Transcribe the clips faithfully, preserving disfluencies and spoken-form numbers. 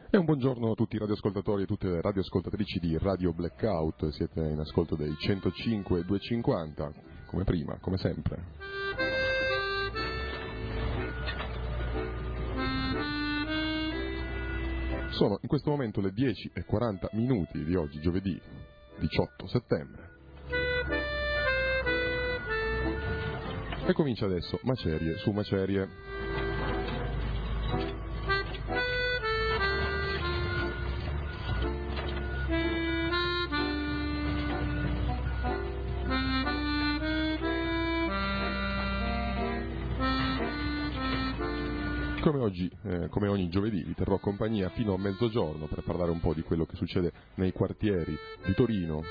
E un buongiorno a tutti i radioascoltatori e tutte le radioascoltatrici di Radio Blackout. Siete in ascolto dei centocinque e duecentocinquanta, come prima, come sempre. Sono in questo momento le dieci e quaranta minuti di oggi, giovedì diciotto settembre. E comincia adesso Macerie su Macerie. Come oggi, eh, come ogni giovedì, vi terrò compagnia fino a mezzogiorno per parlare un po' di quello che succede nei quartieri di Torino,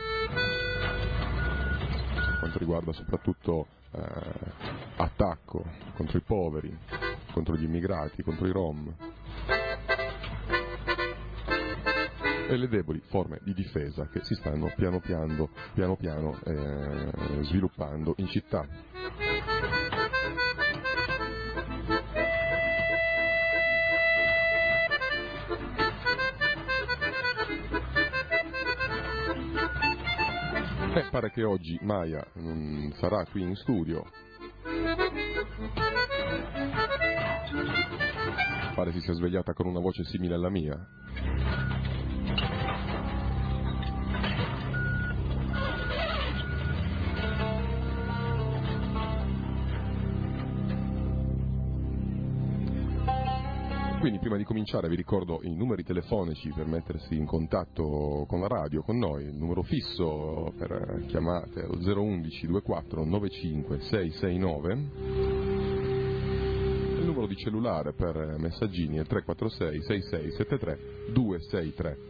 per quanto riguarda soprattutto eh, attacco contro i poveri, contro gli immigrati, contro i rom e le deboli forme di difesa che si stanno piano piano, piano piano eh, sviluppando in città. Eh, pare che oggi Maya non sarà qui in studio. Pare si sia svegliata con una voce simile alla mia. Quindi prima di cominciare vi ricordo i numeri telefonici per mettersi in contatto con la radio, con noi, il numero fisso per chiamate lo zero undici ventiquattro novantacinque seicentosessantanove, il numero di cellulare per messaggini è tre quattro sei sei sei sette tre due sei tre.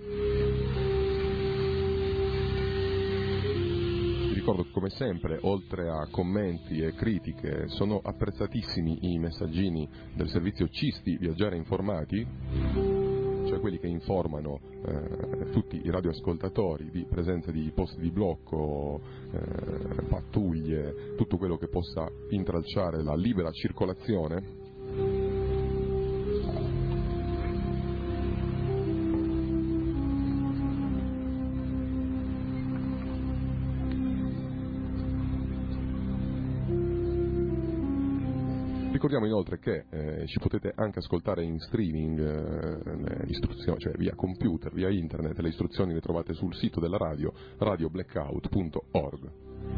Ricordo che come sempre, oltre a commenti e critiche, sono apprezzatissimi i messaggini del servizio Cisti Viaggiare Informati, cioè quelli che informano eh, tutti i radioascoltatori di presenza di posti di blocco, eh, pattuglie, tutto quello che possa intralciare la libera circolazione. Ricordiamo inoltre che eh, ci potete anche ascoltare in streaming, eh, istruzioni, cioè via computer, via internet, le istruzioni le trovate sul sito della radio, radio blackout punto org.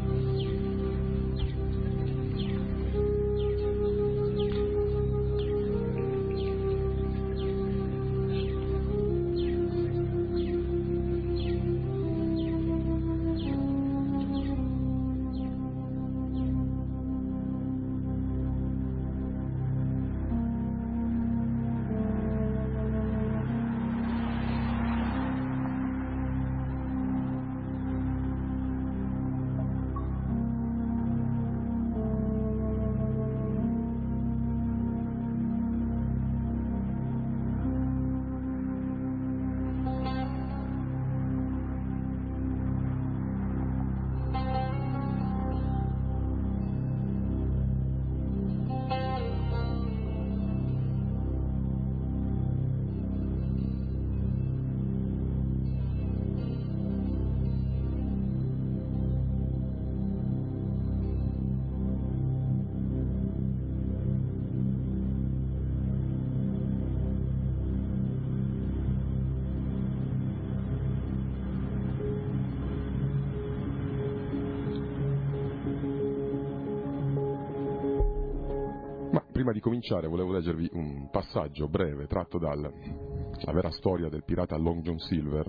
Prima di cominciare volevo leggervi un passaggio breve tratto dalla vera storia del pirata Long John Silver.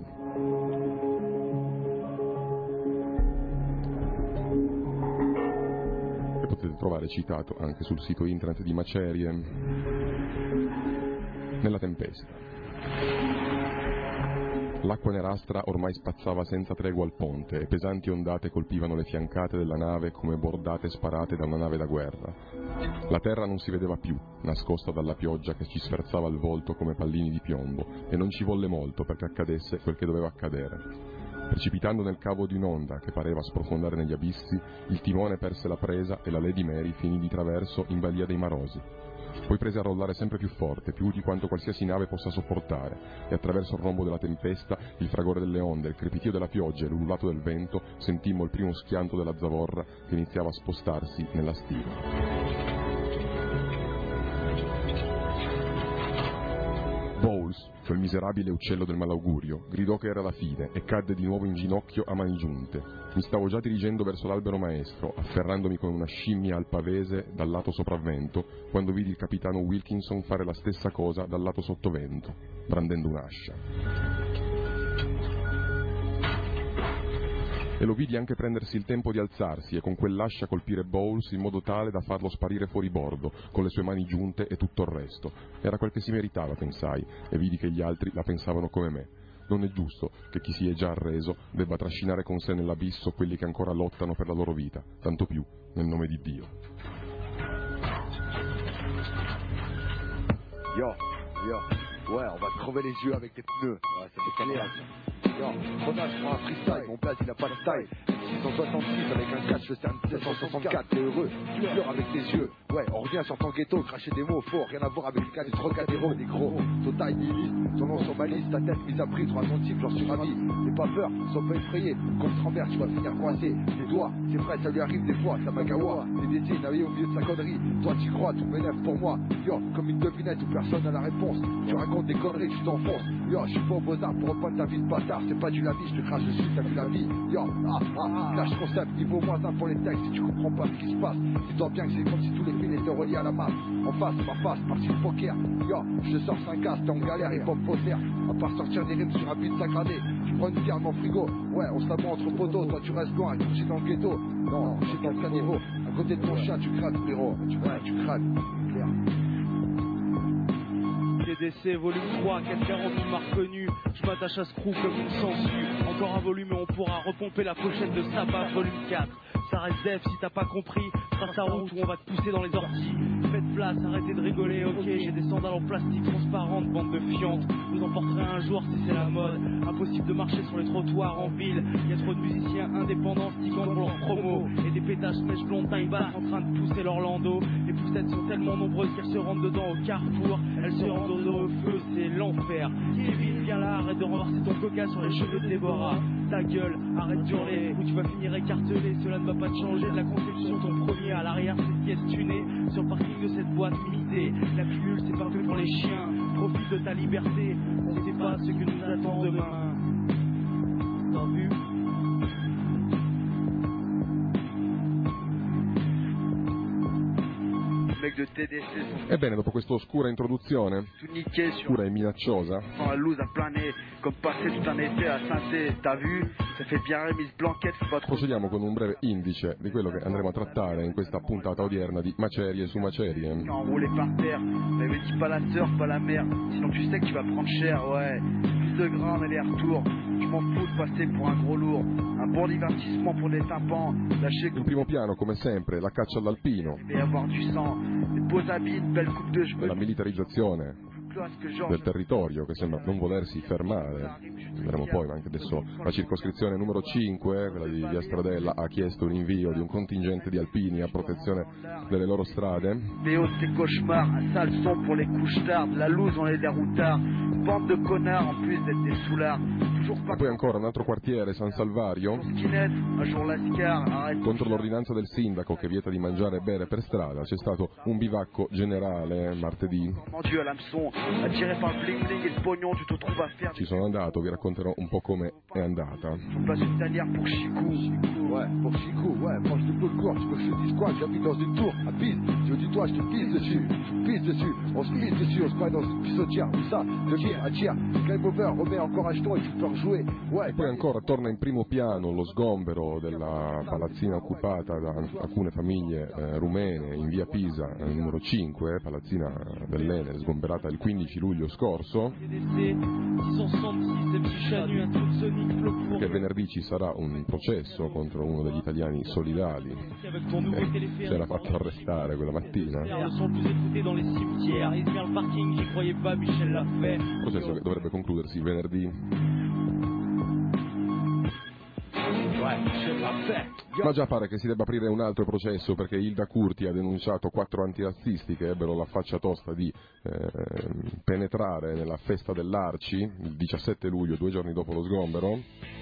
Che potete trovare citato anche sul sito internet di Macerie, nella tempesta. L'acqua nerastra ormai spazzava senza tregua al ponte e pesanti ondate colpivano le fiancate della nave come bordate sparate da una nave da guerra. La terra non si vedeva più, nascosta dalla pioggia che ci sferzava il volto come pallini di piombo, e non ci volle molto perché accadesse quel che doveva accadere. Precipitando nel cavo di un'onda che pareva sprofondare negli abissi, il timone perse la presa e la Lady Mary finì di traverso in balia dei Marosi. Poi prese a rollare sempre più forte, più di quanto qualsiasi nave possa sopportare, e attraverso il rombo della tempesta, il fragore delle onde, il crepitio della pioggia e l'ululato del vento, sentimmo il primo schianto della zavorra che iniziava a spostarsi nella stiva. Bowles, quel miserabile uccello del malaugurio, gridò che era la fine e cadde di nuovo in ginocchio a mani giunte. Mi stavo già dirigendo verso l'albero maestro, afferrandomi come una scimmia al pavese dal lato sopravvento, quando vidi il capitano Wilkinson fare la stessa cosa dal lato sottovento, brandendo un'ascia. E lo vidi anche prendersi il tempo di alzarsi e con quell'ascia colpire Bowles in modo tale da farlo sparire fuori bordo, con le sue mani giunte e tutto il resto. Era quel che si meritava, pensai, e vidi che gli altri la pensavano come me. Non è giusto che chi si è già arreso debba trascinare con sé nell'abisso quelli che ancora lottano per la loro vita, tanto più nel nome di Dio. Yo, yo, ouais, on va se crever les yeux avec tes pneus. Ouais, ça fait clair. Yo, Ronas prend un freestyle, mon blaze il a pas de style. six cent soixante-six avec un catch, je cerne sept cent soixante-quatre, t'es heureux, tu pleures avec tes yeux. Ouais, on revient sur ton ghetto, cracher des mots faux, rien à voir avec le cas du Trocadéro, des gros. Total nihiliste, ton nom sur ma liste, ta tête mise à prix, trois centimes, j'en suis ravi. N'aie pas peur, sois pas effrayé, comme Trambert, tu vas finir coincé. Les doigts, c'est vrai, ça lui arrive des fois, ça m'agawa. Des décès navigués au milieu de sa connerie. Toi tu crois, tout m'énerve pour moi. Yo, comme une devinette où personne n'a la réponse. Tu racontes des conneries, tu t'enfonces. Yo, je suis pas au beaux-arts pour reprendre ta vie de bâtard, c'est pas du lavis, je te crache dessus, t'as vu la vie. Yo, ah, ah, lâche concept, niveau moins un pour les textes, si tu comprends pas ce qui se passe. Dis-toi bien que c'est comme si tous les fils étaient reliés à la masse. En face, ma face, partie de poker. Yo, je sors cinq as, t'es en galère et pop poster. À part sortir des rimes sur un beat sacradé. Tu prends une bière dans le frigo, ouais, on se la boit entre poteaux. Toi tu restes loin, tu es dans le ghetto. Non, j'ai dans le caniveau. À côté de ton chat, tu craques, frérot. Tu craques, tu craques, c'est clair. T D C volume trois, quatre quarante tu m'as reconnu. Je m'attache à ce crew comme une sangsue. Encore un volume et on pourra repomper la pochette de Sabbath volume quatre. Ça reste def si t'as pas compris. Trace ta route où on va te pousser dans les orties. Faites place, arrêtez de rigoler, ok. J'ai des sandales en plastique transparentes, bande de fiantes. Vous en porterez un jour si c'est la mode. Impossible de marcher sur les trottoirs en ville. Y'a trop de musiciens indépendants stickant pour leur promo. Et des pétasses mèches blondes taille basse en train de pousser leur landau. Les poussettes sont tellement nombreuses qu'elles se rendent dedans au carrefour. Elles se rendent au feu, c'est l'enfer. Kevin, viens là, arrête de renverser ton coca sur les cheveux de Déborah. Ta gueule, arrête d'hurler, ou tu vas finir écartelé. Cela ne va pas te changer de la conception. Ton premier à l'arrière, cette pièce tunée. Sur le parking de cette boîte limitée. La pilule, c'est pas que pour les chiens. Profite de ta liberté, on sait pas ce que nous attend demain. T'as vu? De T D C. Ebbene, dopo questa oscura introduzione, oscura e minacciosa, procediamo con un breve indice di quello che andremo a trattare in questa puntata odierna di Macerie su Macerie. Non, roulez par terre, n'avais dit pas la sœur, pas la mère, sinon tu sais que tu vas prendre cher, ouais. Plus de gras, mais les retours, je m'en fous de passer pour un gros lourd. Un bon divertissement pour les tympans, lâchez que... In primo piano, come sempre, la caccia all'alpino, il va y avoir du sang, des beaux habits, une belle coupe de cheveux. la militarizzazione del territorio che sembra non volersi fermare. Vedremo poi, ma anche adesso la circoscrizione numero cinque, quella di Via Stradella, ha chiesto un invio di un contingente di alpini a protezione delle loro strade. Béo, c'est cauchemar, un sale son pour les couches tard, la loose on est des routards, une bande de connards en plus d'être des soulards. E poi ancora un altro quartiere, San Salvario, contro l'ordinanza del sindaco che vieta di mangiare e bere per strada. C'è stato un bivacco generale martedì. Ci sono andato, vi racconterò un po' come è andata. Ouais, pour Chico, ouais, proche de Beaucourt, tu veux que je te dise quoi? J'habite dans une tour, à Pise, je dis toi, je te pisse dessus, je pisse dessus, on se pisse dessus, on se paie dans une pissotière, où ça, de tir à tir, game over, remets encore un jeton et tu peux rejouer, ouais. E poi ancora torna in primo piano lo sgombero della palazzina occupata da alcune famiglie eh, rumene in via Pisa, eh, numero cinque, palazzina dell'Enel, sgomberata il quindici luglio scorso, che venerdì ci sarà un processo contro uno degli italiani solidali eh, si era fatto arrestare quella mattina. Processo che dovrebbe concludersi venerdì. Ma già pare che si debba aprire un altro processo perché Hilda Curti ha denunciato quattro antirazzisti che ebbero la faccia tosta di eh, penetrare nella festa dell'Arci il diciassette luglio, due giorni dopo lo sgombero.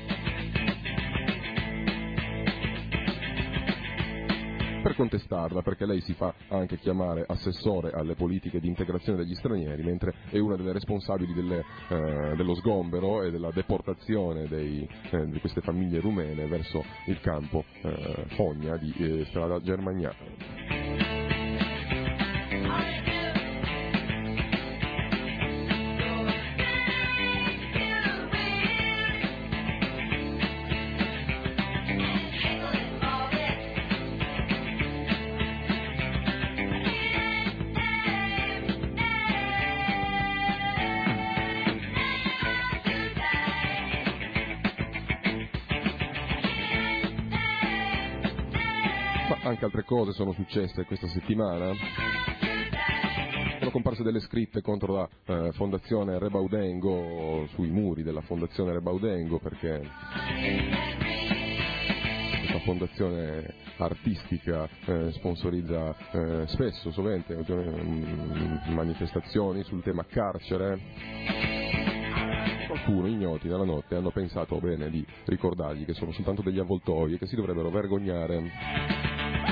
Per contestarla, perché lei si fa anche chiamare assessore alle politiche di integrazione degli stranieri, mentre è una delle responsabili delle, eh, dello sgombero e della deportazione dei, eh, di queste famiglie rumene verso il campo eh, Fogna di eh, strada Germaniana. Anche altre cose sono successe questa settimana. Sono comparse delle scritte contro la eh, fondazione Rebaudengo, sui muri della fondazione Rebaudengo, perché questa fondazione artistica eh, sponsorizza eh, spesso, sovente, eh, manifestazioni sul tema carcere. Qualcuno, ignoti nella notte, hanno pensato bene di ricordargli che sono soltanto degli avvoltoi e che si dovrebbero vergognare.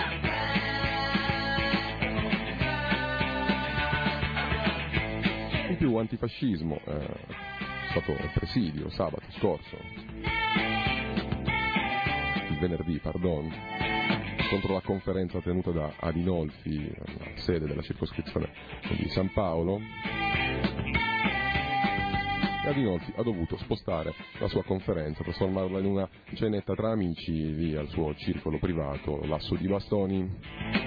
In più antifascismo, eh, è stato il presidio sabato scorso, il venerdì, pardon, contro la conferenza tenuta da Adinolfi, la sede della circoscrizione di San Paolo. E Adinolfi ha dovuto spostare la sua conferenza, trasformarla in una cenetta tra amici lì al suo circolo privato, Lasso di Bastoni.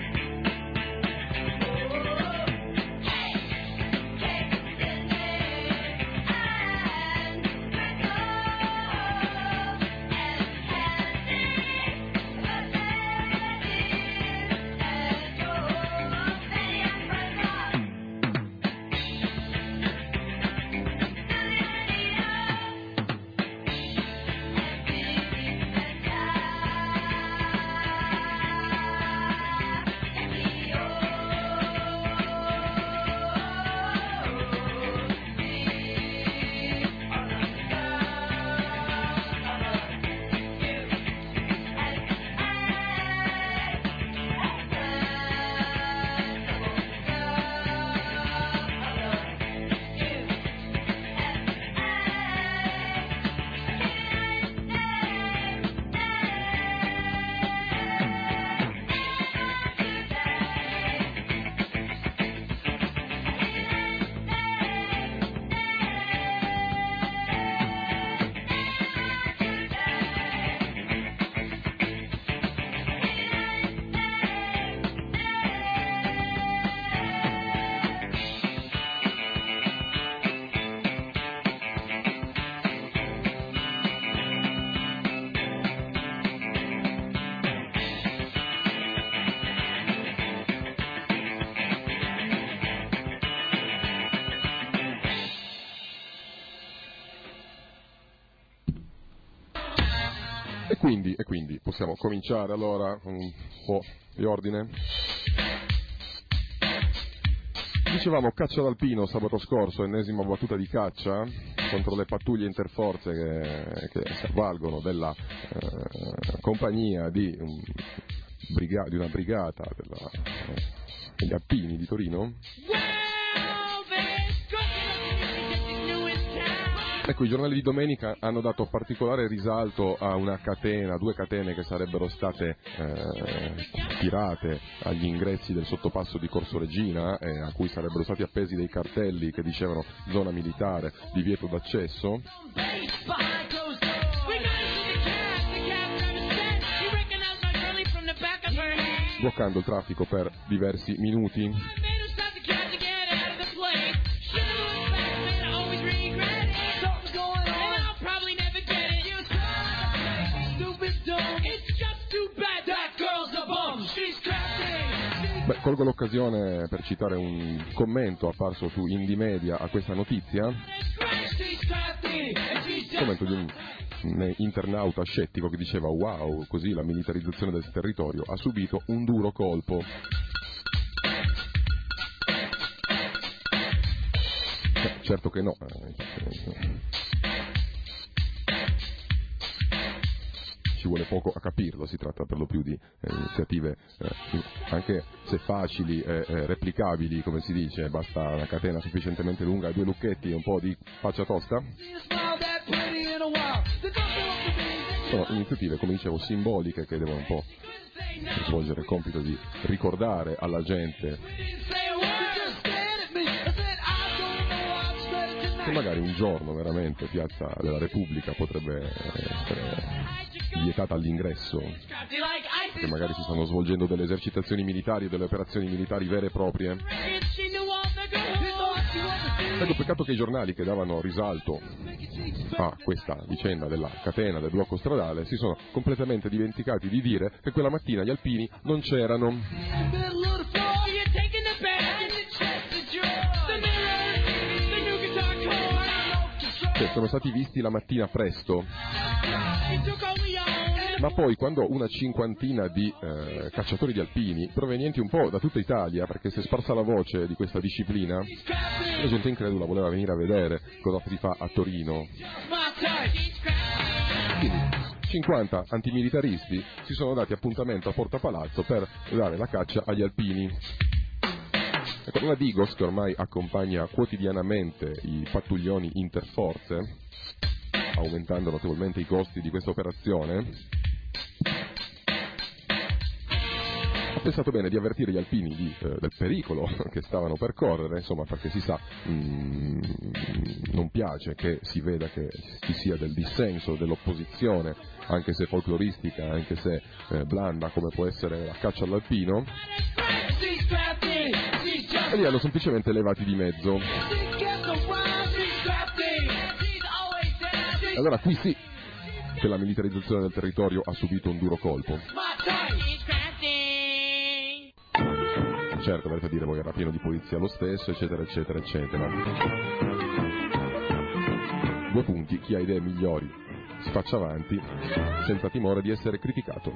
E quindi, e quindi possiamo cominciare allora un po' di ordine. Dicevamo caccia d'alpino sabato scorso, ennesima battuta di caccia contro le pattuglie interforze che, che si avvalgono della eh, compagnia di, un, briga, di una brigata della, eh, degli alpini di Torino. Ecco, i giornali di domenica hanno dato particolare risalto a una catena, due catene che sarebbero state eh, tirate agli ingressi del sottopasso di Corso Regina, eh, a cui sarebbero stati appesi dei cartelli che dicevano zona militare, divieto d'accesso. Bloccando il traffico per diversi minuti. Beh, colgo l'occasione per citare un commento apparso su Indie Media a questa notizia, commento di un un internauta scettico che diceva wow, così la militarizzazione del territorio ha subito un duro colpo. Beh, certo che no. Ci vuole poco a capirlo, si tratta per lo più di eh, iniziative eh, anche se facili e eh, replicabili, come si dice, basta una catena sufficientemente lunga e due lucchetti e un po' di faccia tosta. Sono iniziative, come dicevo, simboliche che devono un po' svolgere il compito di ricordare alla gente che magari un giorno veramente Piazza della Repubblica potrebbe essere vietata all'ingresso, che magari si stanno svolgendo delle esercitazioni militari, delle operazioni militari vere e proprie. Ecco, peccato che i giornali che davano risalto a questa vicenda della catena del blocco stradale si sono completamente dimenticati di dire che quella mattina gli alpini non c'erano. Cioè, sono stati visti la mattina presto, ma poi quando una cinquantina di eh, cacciatori di alpini provenienti un po' da tutta Italia, perché si è sparsa la voce di questa disciplina, la gente incredula voleva venire a vedere cosa si fa a Torino. Quindi cinquanta antimilitaristi si sono dati appuntamento a Porta Palazzo per dare la caccia agli alpini. Ecco, una Digos che ormai accompagna quotidianamente i pattuglioni interforze, aumentando notevolmente i costi di questa operazione, ha pensato bene di avvertire gli alpini di, eh, del pericolo che stavano per correre, insomma, perché si sa, mh, non piace che si veda che ci sia del dissenso, dell'opposizione, anche se folcloristica, anche se eh, blanda come può essere la caccia all'alpino, e li hanno semplicemente levati di mezzo. Allora qui sì che la militarizzazione del territorio ha subito un duro colpo. Certo, avrete a dire voi era pieno di polizia lo stesso, eccetera, eccetera, eccetera. Due punti, chi ha idee migliori si faccia avanti, senza timore di essere criticato.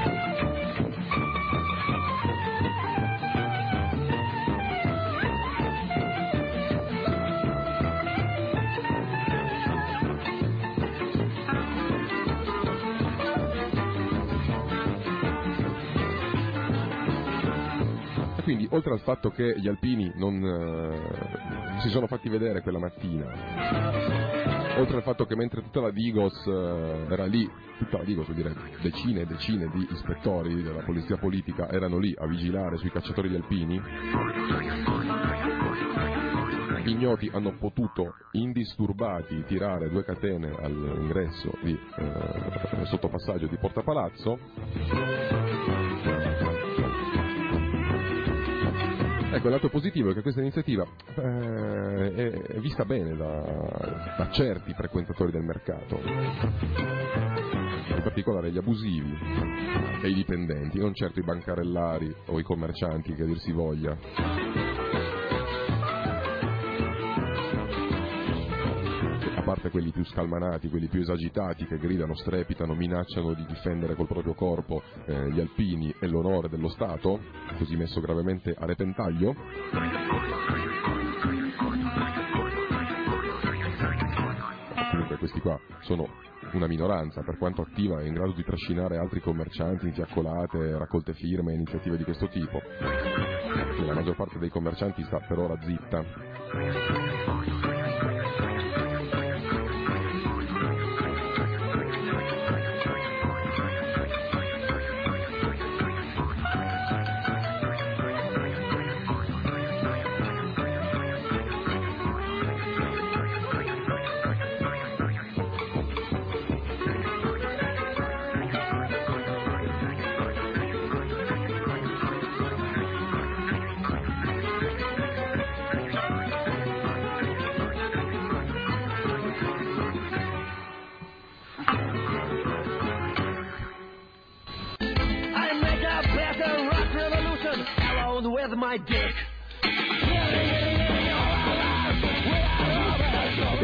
Quindi, oltre al fatto che gli alpini non eh, si sono fatti vedere quella mattina, oltre al fatto che mentre tutta la Digos eh, era lì, tutta la Digos vuol dire decine e decine di ispettori della polizia politica erano lì a vigilare sui cacciatori di alpini, ignoti hanno potuto indisturbati tirare due catene all'ingresso di eh, sottopassaggio di Porta Palazzo. Ecco, il lato positivo è che questa iniziativa eh, è, è vista bene da, da certi frequentatori del mercato, in particolare gli abusivi e i dipendenti, non certo i bancarellari o i commercianti, che a dir si voglia. A parte quelli più scalmanati, quelli più esagitati, che gridano, strepitano, minacciano di difendere col proprio corpo eh, gli alpini e l'onore dello Stato, così messo gravemente a repentaglio. Comunque questi qua sono una minoranza, per quanto attiva è in grado di trascinare altri commercianti in fiaccolate, raccolte firme, iniziative di questo tipo. La maggior parte dei commercianti sta per ora zitta.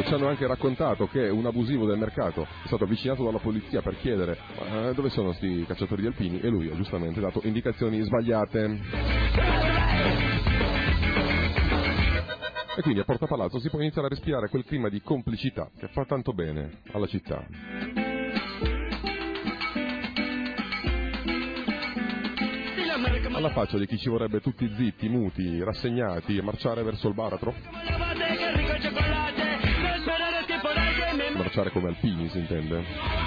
ci hanno anche raccontato che un abusivo del mercato è stato avvicinato dalla polizia per chiedere eh, dove sono sti cacciatori di alpini, e lui ha giustamente dato indicazioni sbagliate. E quindi a Porta Palazzo si può iniziare a respirare quel clima di complicità che fa tanto bene alla città. Alla faccia di chi ci vorrebbe tutti zitti, muti, rassegnati e marciare verso il baratro. Marciare come alpini, si intende.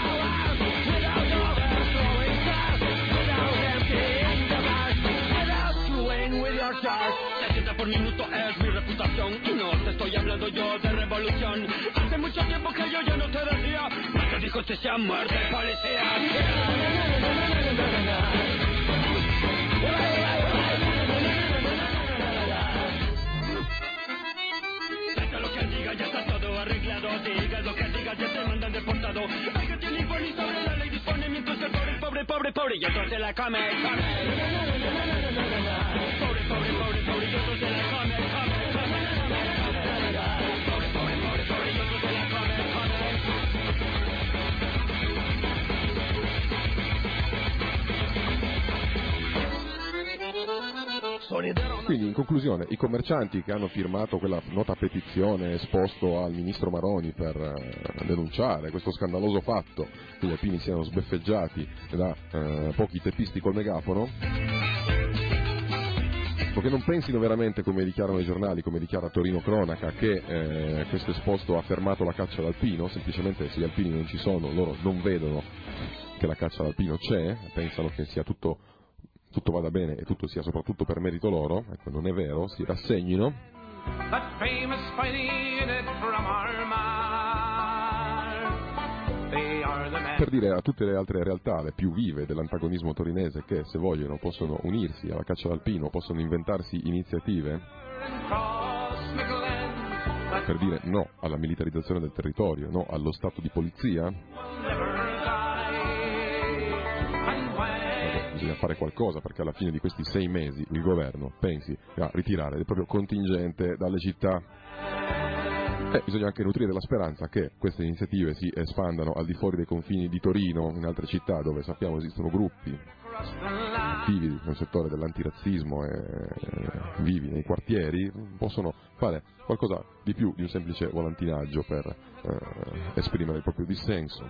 setenta por minuto es mi reputación y no te estoy hablando yo de revolución. Hace mucho tiempo que yo ya no te decía, no te dijo que sea muerte policía. Hasta lo que diga ya está todo arreglado, digas lo que digas ya te mandan deportado. Hay que tiene por ni sobre la ley dispone mientras el pobre, pobre, pobre, pobre y otro se la come, come. Pobre, pobre, pobre, pobre y otro se la come, come, come. Pobre, pobre, pobre, pobre y otro se la come, Quindi in conclusione i commercianti che hanno firmato quella nota petizione esposto al ministro Maroni per eh, denunciare questo scandaloso fatto che gli alpini siano sbeffeggiati da eh, pochi teppisti col megafono, che non pensino veramente, come dichiarano i giornali, come dichiara Torino Cronaca, che eh, questo esposto ha fermato la caccia all'alpino. Semplicemente se gli alpini non ci sono loro non vedono che la caccia all'alpino c'è, pensano che sia tutto tutto vada bene e tutto sia soprattutto per merito loro. Ecco, non è vero, si rassegnino. Per dire a tutte le altre realtà, le più vive dell'antagonismo torinese, che se vogliono possono unirsi alla caccia all'alpino, possono inventarsi iniziative per dire no alla militarizzazione del territorio, no allo stato di polizia. Bisogna fare qualcosa perché alla fine di questi sei mesi il governo pensi a ritirare il proprio contingente dalle città. E bisogna anche nutrire la speranza che queste iniziative si espandano al di fuori dei confini di Torino, in altre città dove sappiamo esistono gruppi attivi nel settore dell'antirazzismo e vivi nei quartieri, possono fare qualcosa di più di un semplice volantinaggio per eh, esprimere il proprio dissenso.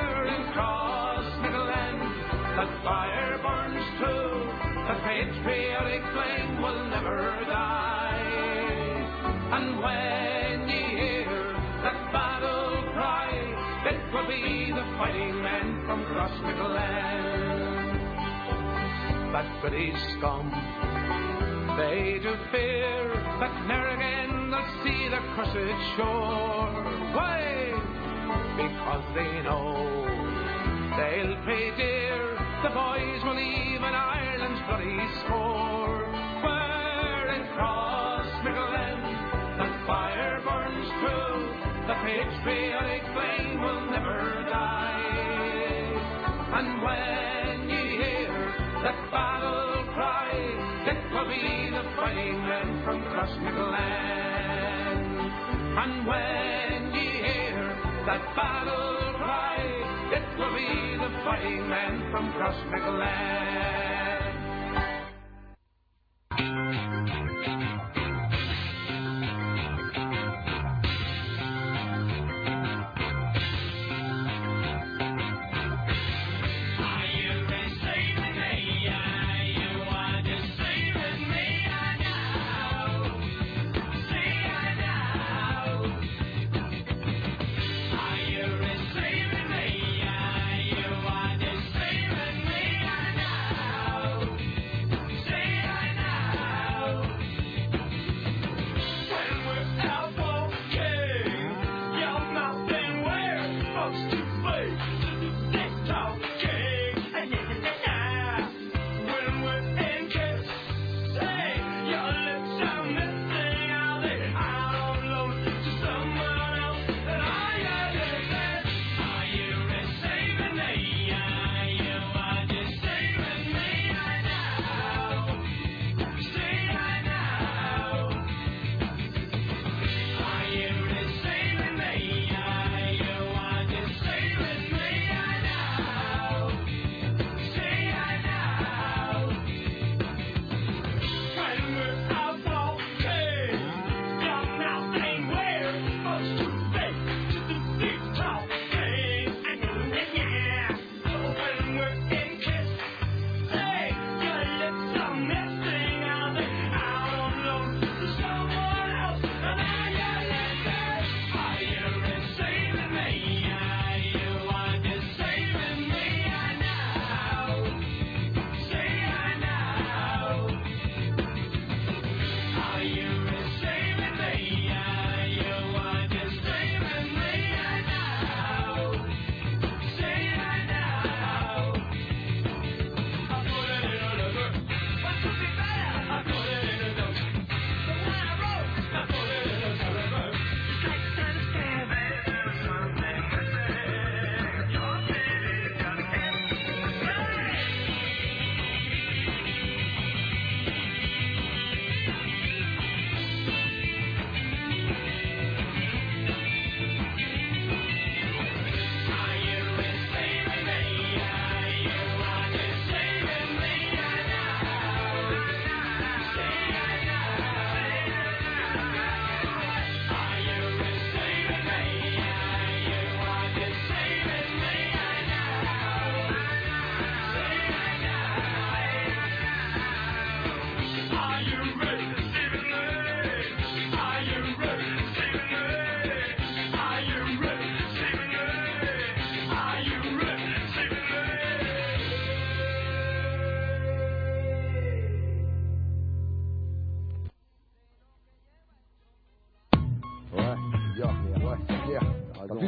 That pretty scum, they do fear that ne'er again they'll see the cursed shore. Why? Because they know they'll pay dear. The boys will leave in Ireland's bloody score. Where in Crossmickelend the fire burns true, the patriotic flame will never die. And when ye hear that battle cry, it will be the fighting men from Crossmickelend. And when ye hear that battle cry, it will be the fighting men from Crossmickelend. now.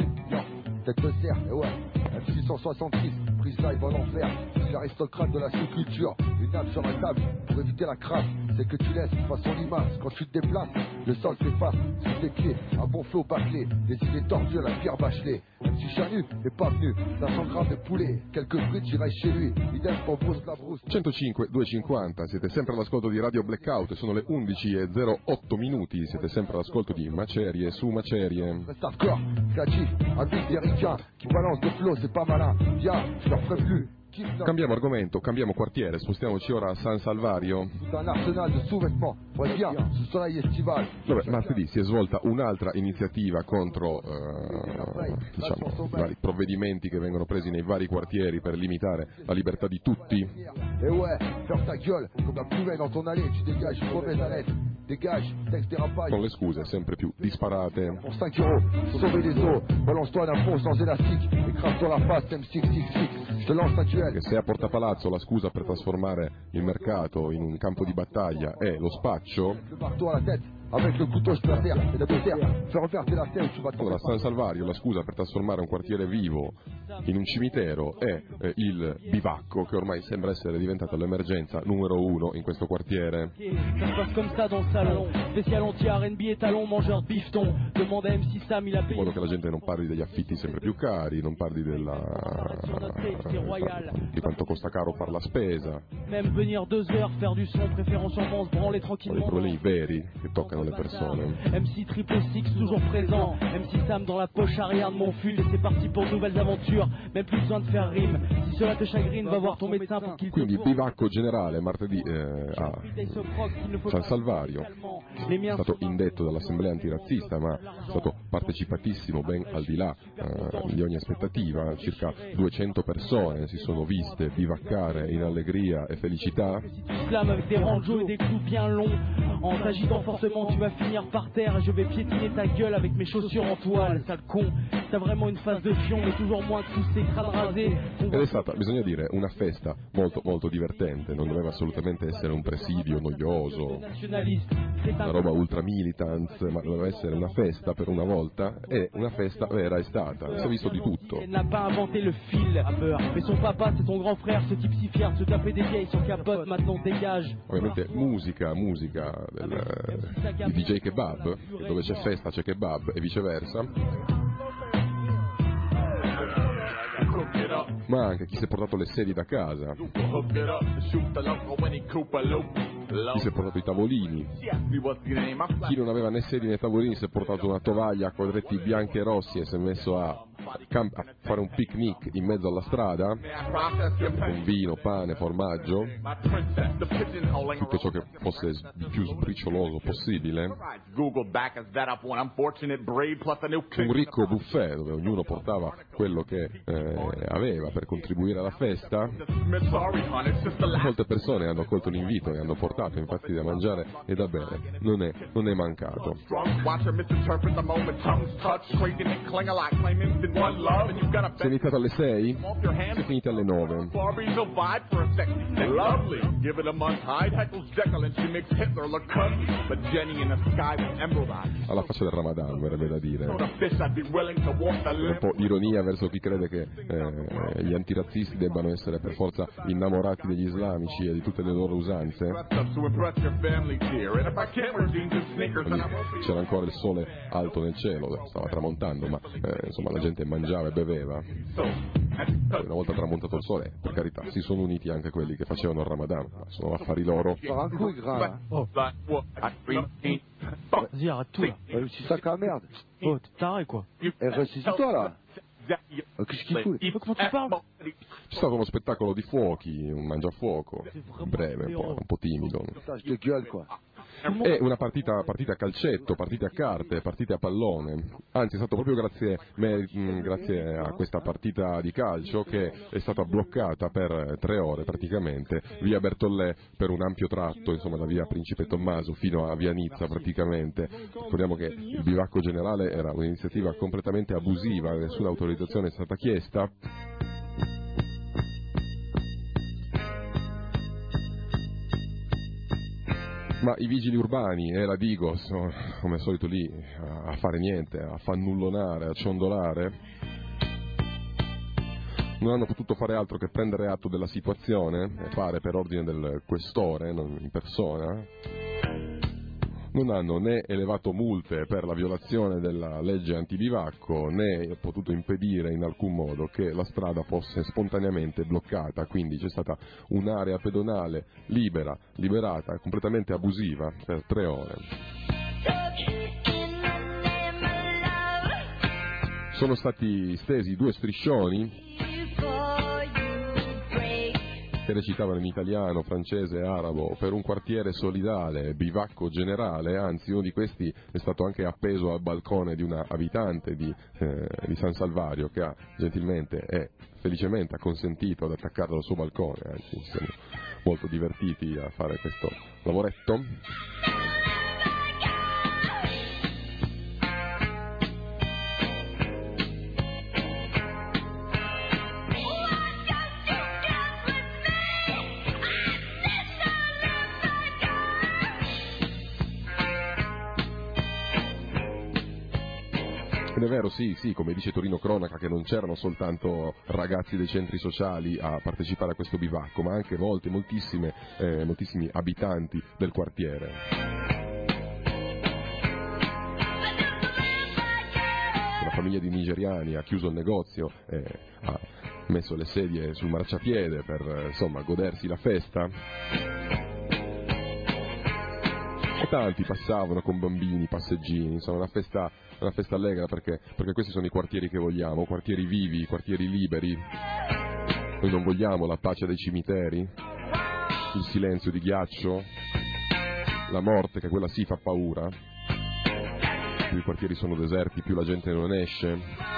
Tête de cerf, et ouais, M six cent soixante-six, prise live en enfer. Je suis l'aristocrate de la sous-culture, une nappe sur la table pour éviter la crasse. C'est que tu laisses façon limace, quand tu te déplaces, le sol s'efface sous tes pieds, un bon flot bâclé, des idées tordues à la Pierre Bachelet. M C Chanu n'est pas venu, cinq cents grammes de poulet, quelques frites j'irai chez lui, idem pour Bruce la Bruce. centocinque duecentocinquanta, siete sempre all'ascolto di Radio Blackout, sono le undici e zero otto minuti, siete sempre all'ascolto di Macerie su Macerie. Reste hardcore, créatif, habile des ricains, qui balance de flow, c'est pas malin, viens, je leur ferai plus. Cambiamo argomento, cambiamo quartiere, spostiamoci ora a San Salvario. Un arsenal de sous-vêtements, ouais bien, sous soleil estival. Dove martedì si è svolta un'altra iniziativa contro eh, diciamo, vari provvedimenti che vengono presi nei vari quartieri per limitare la libertà di tutti. E ouais, ferme ta gueule, comme la pluie dans ton allée, tu dégages une mauvaise haleine, dégage, texte dérapage. Con le scuse sempre più disparate. Pour cinq euros, sauver les eaux, balance-toi d'un pont sans élastique, écrase-toi la face, M six six six, je te lance un duel. Che se a Porta Palazzo la scusa per trasformare il mercato in un campo di battaglia è lo spaccio, avec le couteau je peux faire, et la désert, faire reverser la terre, tu vas allora a San Salvario la scusa per trasformare un quartiere vivo in un cimitero è eh, il bivacco, che ormai sembra essere diventato l'emergenza numero uno in questo quartiere. Ça se passe comme ça dans le salon, spécial anti-R and B et talon, mangeur de bifton, demande à M C Sam, il a In payé. modo che la gente non parli degli affitti sempre più cari, non parli della di quanto costa caro fare la spesa, Même venir deux heures, faire du son, préférentiellement se branler sono i tranquillement. problemi veri che toccano le persone. M C Triple Six toujours présent, M C Sam dans la poche arrière de mon fut et c'est parti pour de nouvelles aventures, même plus besoin de faire rime, si cela te chagrine va voir ton médecin pour qu'il te Quindi court. bivacco generale martedì eh, a San Salvario, è stato indetto dall'assemblea antirazzista ma è stato partecipatissimo ben al di là eh, di ogni aspettativa. Circa duecento persone si sono viste bivaccare in allegria e felicità. Slam avec des rangeaux et des clous bien longs. En t'agitant fortement, tu vas finir par terre et je vais piétiner ta gueule avec mes chaussures en toile, sale con. T'as vraiment une face de fion, mais toujours moins que tous ces crânes rasés. Ed è stata, bisogna dire, una festa molto molto divertente, non doveva assolutamente essere un presidio noioso, una roba ultra militants, ma doveva essere una festa per una volta, e una festa vera è stata, si è visto di tutto. Elle n'a pas inventé le fil à beurre, mais son papa c'est ton grand frère, ce type si fier de se taper des vieilles sans capote, maintenant dégage. Ovviamente musica, musica del, di D J Kebab, dove c'è festa c'è kebab e viceversa. Ma anche chi si è portato le sedie da casa, chi si è portato i tavolini, chi non aveva né sedie né tavolini si è portato una tovaglia a quadretti bianchi e rossi e si è messo a, a fare un picnic in mezzo alla strada con vino, pane, formaggio, tutto ciò che fosse il più sbricioloso possibile. Un ricco buffet dove ognuno portava quello che eh, aveva per contribuire alla festa. Molte persone hanno accolto l'invito e hanno portato infatti da mangiare e da bere, non è, non è mancato. Si è iniziato alle sei, si è finito alle nove. Alla faccia del Ramadan, verrebbe da dire. Un po' ironia verso chi crede che eh, gli antirazzisti debbano essere per forza innamorati degli islamici e di tutte le loro usanze. C'era ancora il sole alto nel cielo, stava tramontando, ma eh, insomma la gente mangiava e beveva. Poi, una volta tramontato il sole, per carità, si sono uniti anche quelli che facevano il Ramadan, sono affari loro. Oh. Vas-y, arrête tout là. Euh, c'est ça qu'à merde. Oh, t'es taré quoi. Eh, ressaisis-toi là. Euh, Qu'est-ce qu'il fout? Comment tu parles? C'è stato uno spettacolo di fuochi, un mangiafuoco, breve, un po', un po' timido. Putage de gueule quoi. E una partita, partita a calcetto, partite a carte, partite a pallone. Anzi, è stato proprio grazie, me, grazie a questa partita di calcio che è stata bloccata per tre ore praticamente via Bertollè per un ampio tratto, insomma da via Principe Tommaso fino a via Nizza praticamente. Ricordiamo che il bivacco generale era un'iniziativa completamente abusiva, nessuna autorizzazione è stata chiesta. Ma i vigili urbani e la Digos sono come al solito lì a fare niente, a fannullonare, a ciondolare. Non hanno potuto fare altro che prendere atto della situazione e fare per ordine del questore, non in persona. Non hanno né elevato multe per la violazione della legge antibivacco, né potuto impedire in alcun modo che la strada fosse spontaneamente bloccata, quindi c'è stata un'area pedonale libera, liberata, completamente abusiva per tre ore. Sono stati stesi due striscioni che recitavano in italiano, francese e arabo per un quartiere solidale, bivacco generale, anzi uno di questi è stato anche appeso al balcone di una abitante di, eh, di San Salvario che ha gentilmente e felicemente acconsentito ad attaccarlo al suo balcone, anzi siamo molto divertiti a fare questo lavoretto. Ed è vero, sì, sì, come dice Torino Cronaca, che non c'erano soltanto ragazzi dei centri sociali a partecipare a questo bivacco, ma anche molte, moltissime, eh, moltissimi abitanti del quartiere. Una famiglia di nigeriani ha chiuso il negozio, eh, ha messo le sedie sul marciapiede per, eh, insomma, godersi la festa. E tanti passavano con bambini, passeggini, insomma una festa, una festa allegra perché, perché questi sono i quartieri che vogliamo, quartieri vivi, quartieri liberi. Noi non vogliamo la pace dei cimiteri, il silenzio di ghiaccio, la morte che quella sì fa paura. Più i quartieri sono deserti, più la gente non esce,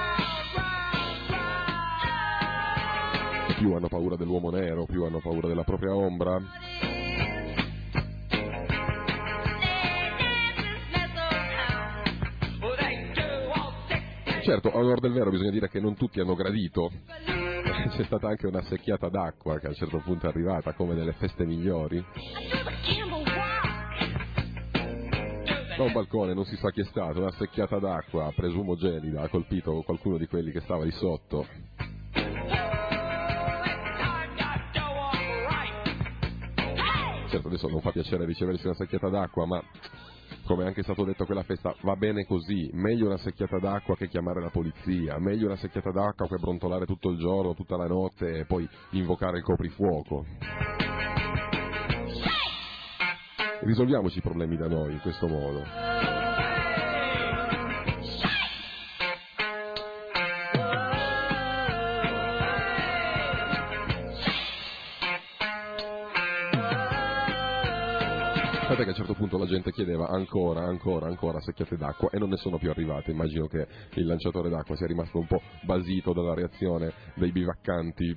più hanno paura dell'uomo nero, più hanno paura della propria ombra. Certo, a onor del vero bisogna dire che non tutti hanno gradito, c'è stata anche una secchiata d'acqua che a un certo punto è arrivata, come nelle feste migliori. Da un balcone, non si sa chi è stato, una secchiata d'acqua, presumo gelida, ha colpito qualcuno di quelli che stava lì sotto. Certo, adesso non fa piacere riceversi una secchiata d'acqua, ma come è anche stato detto a quella festa, va bene così, meglio una secchiata d'acqua che chiamare la polizia, meglio una secchiata d'acqua che brontolare tutto il giorno, tutta la notte e poi invocare il coprifuoco. Risolviamoci i problemi da noi in questo modo. Sapete che a un certo punto la gente chiedeva ancora, ancora, ancora secchiate d'acqua e non ne sono più arrivate. Immagino che il lanciatore d'acqua sia rimasto un po' basito dalla reazione dei bivaccanti.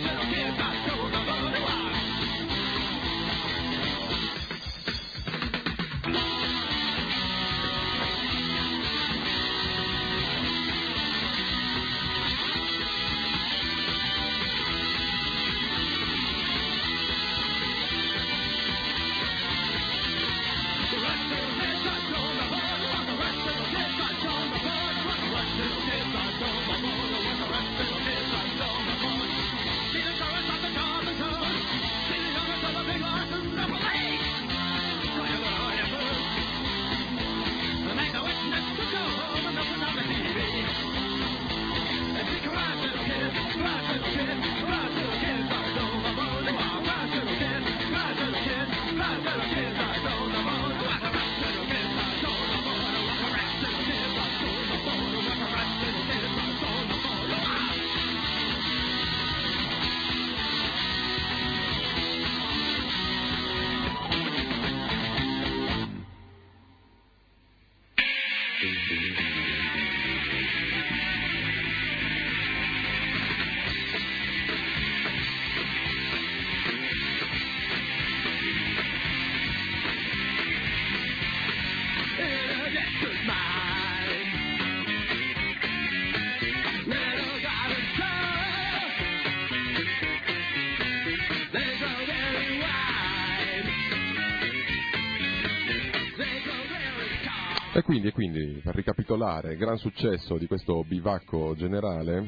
E quindi, e quindi, per ricapitolare, gran successo di questo bivacco generale,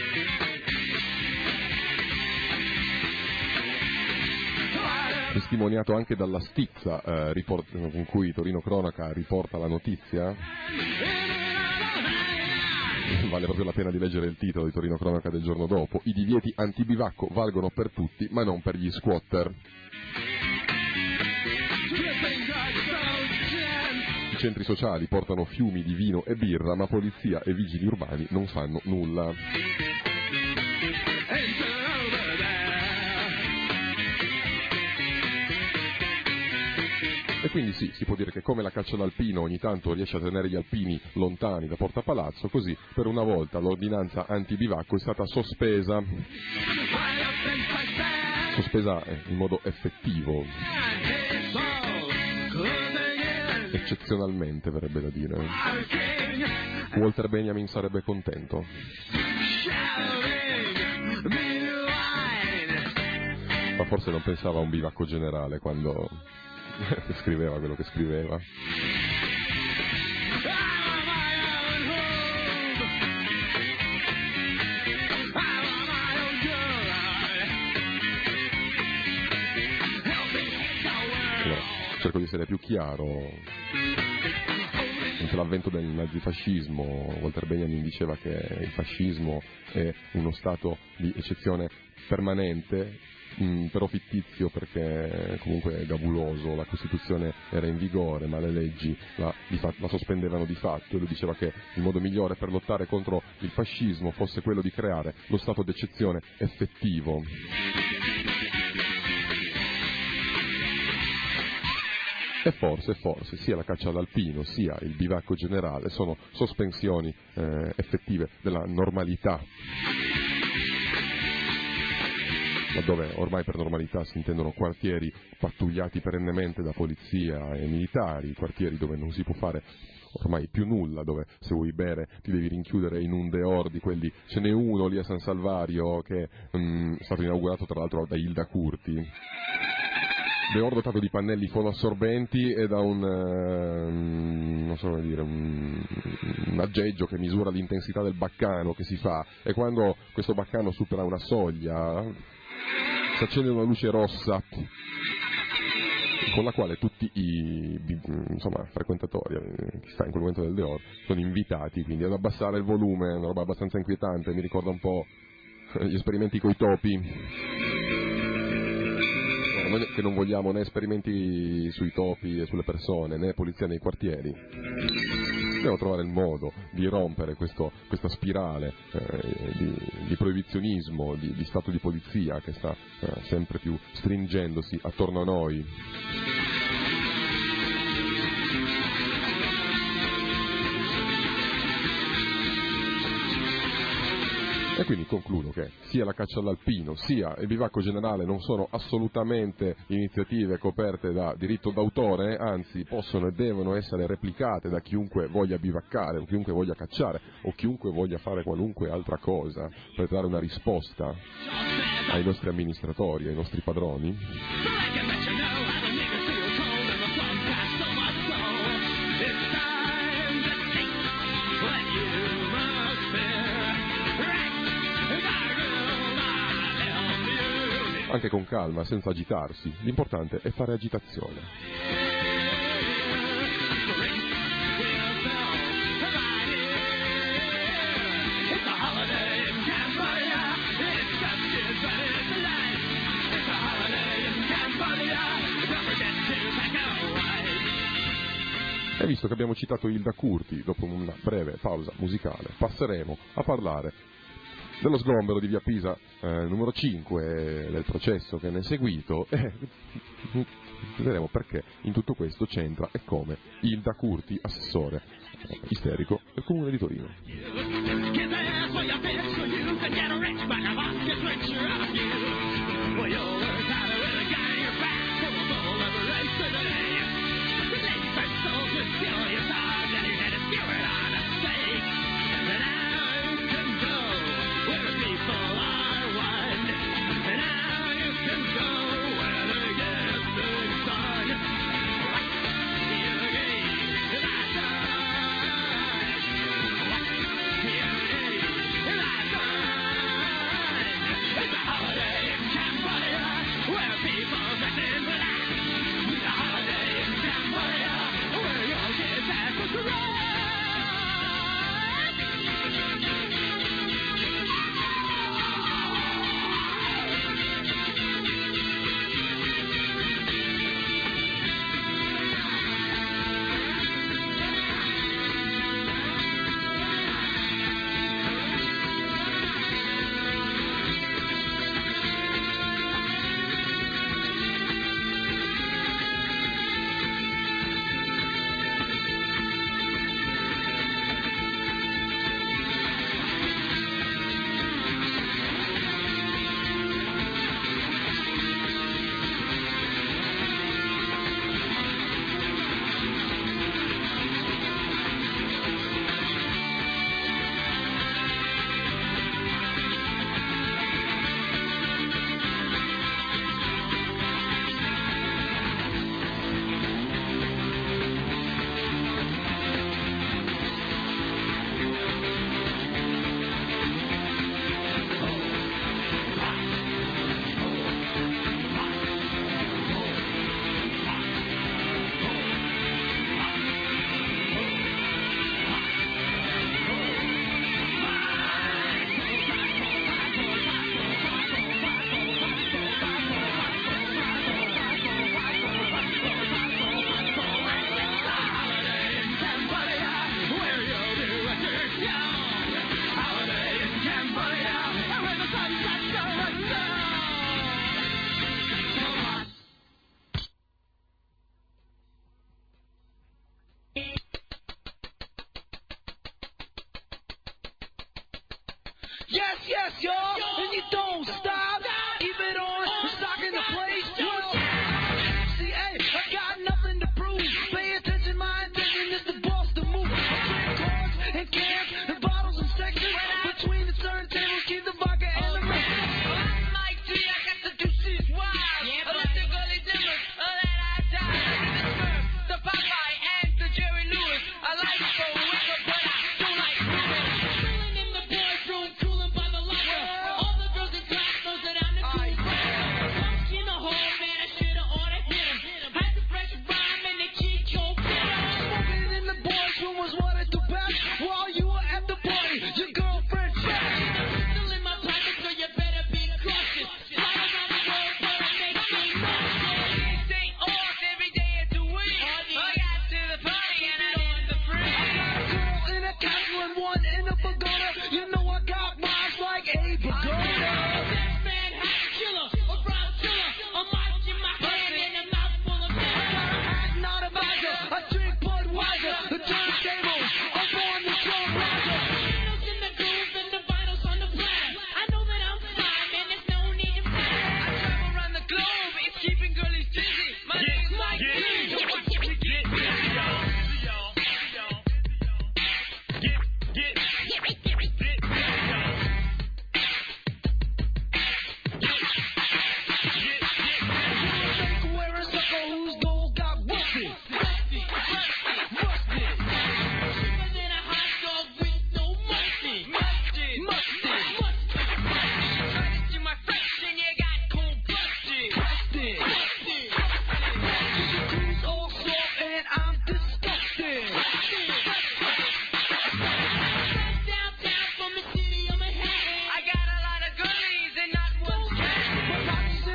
testimoniato anche dalla stizza eh, riport- con cui Torino Cronaca riporta la notizia. Vale proprio la pena di leggere il titolo di Torino Cronaca del giorno dopo: i divieti antibivacco valgono per tutti ma non per gli squatter. I centri sociali portano fiumi di vino e birra, ma polizia e vigili urbani non fanno nulla. E quindi sì, si può dire che come la caccia all'alpino ogni tanto riesce a tenere gli alpini lontani da Porta Palazzo, così per una volta l'ordinanza antibivacco è stata sospesa. Sospesa in modo effettivo. Eccezionalmente, verrebbe da dire. Walter Benjamin sarebbe contento. Ma forse non pensava a un bivacco generale quando scriveva quello che scriveva. Allora, cerco di essere più chiaro. Con l'avvento del nazifascismo, Walter Benjamin diceva che il fascismo è uno stato di eccezione permanente, mh, però fittizio perché comunque è gabuloso. La Costituzione era in vigore ma le leggi la, di fa- la sospendevano di fatto, e lui diceva che il modo migliore per lottare contro il fascismo fosse quello di creare lo stato d'eccezione effettivo. E forse, forse, sia la caccia all'alpino sia il bivacco generale sono sospensioni eh, effettive della normalità, laddove ormai per normalità si intendono quartieri pattugliati perennemente da polizia e militari, quartieri dove non si può fare ormai più nulla, dove se vuoi bere ti devi rinchiudere in un deor di quelli. Ce n'è uno lì a San Salvario che mm, è stato inaugurato tra l'altro da Hilda Curti. Deor dotato di pannelli fonoassorbenti e da un, uh, non so come dire, un, un aggeggio che misura l'intensità del baccano che si fa, e quando questo baccano supera una soglia si accende una luce rossa con la quale tutti i insomma, frequentatori, chi sta in quel momento del Deor, sono invitati quindi ad abbassare il volume. Una roba abbastanza inquietante, mi ricorda un po' gli esperimenti coi topi. Noi che non vogliamo né esperimenti sui topi e sulle persone, né polizia nei quartieri. Dobbiamo trovare il modo di rompere questo, questa spirale eh, di, di proibizionismo, di, di stato di polizia che sta eh, sempre più stringendosi attorno a noi. E quindi concludo che sia la caccia all'alpino sia il bivacco generale non sono assolutamente iniziative coperte da diritto d'autore, anzi possono e devono essere replicate da chiunque voglia bivaccare o chiunque voglia cacciare o chiunque voglia fare qualunque altra cosa per dare una risposta ai nostri amministratori, ai nostri padroni. Anche con calma, senza agitarsi. L'importante è fare agitazione. E visto che abbiamo citato Hilda Curti, dopo una breve pausa musicale, passeremo a parlare dello sgombero di via Pisa eh, numero cinque, del processo che ne è seguito, e vedremo perché in tutto questo c'entra e come Hilda Curti, assessore eh, isterico del Comune di Torino. Yeah.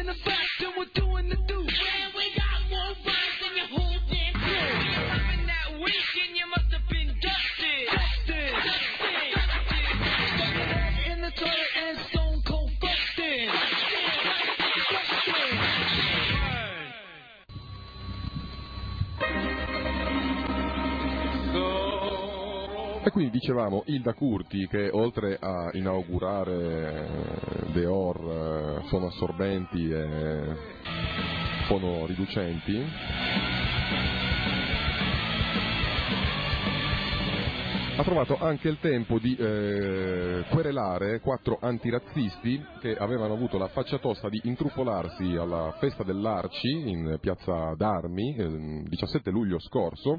in the back, then we're doing the do. Man, we got more rhymes than your whole damn crew. Popping that weekend, you must have been dusted. Dusted. Dusted. Dusted. In the toilet and stone cold busted. E quindi dicevamo Hilda Curti, che oltre a inaugurare Deor, sono assorbenti e sono riducenti, ha trovato anche il tempo di eh, querelare quattro antirazzisti che avevano avuto la faccia tosta di intruppolarsi alla festa dell'Arci in piazza d'Armi il diciassette luglio scorso,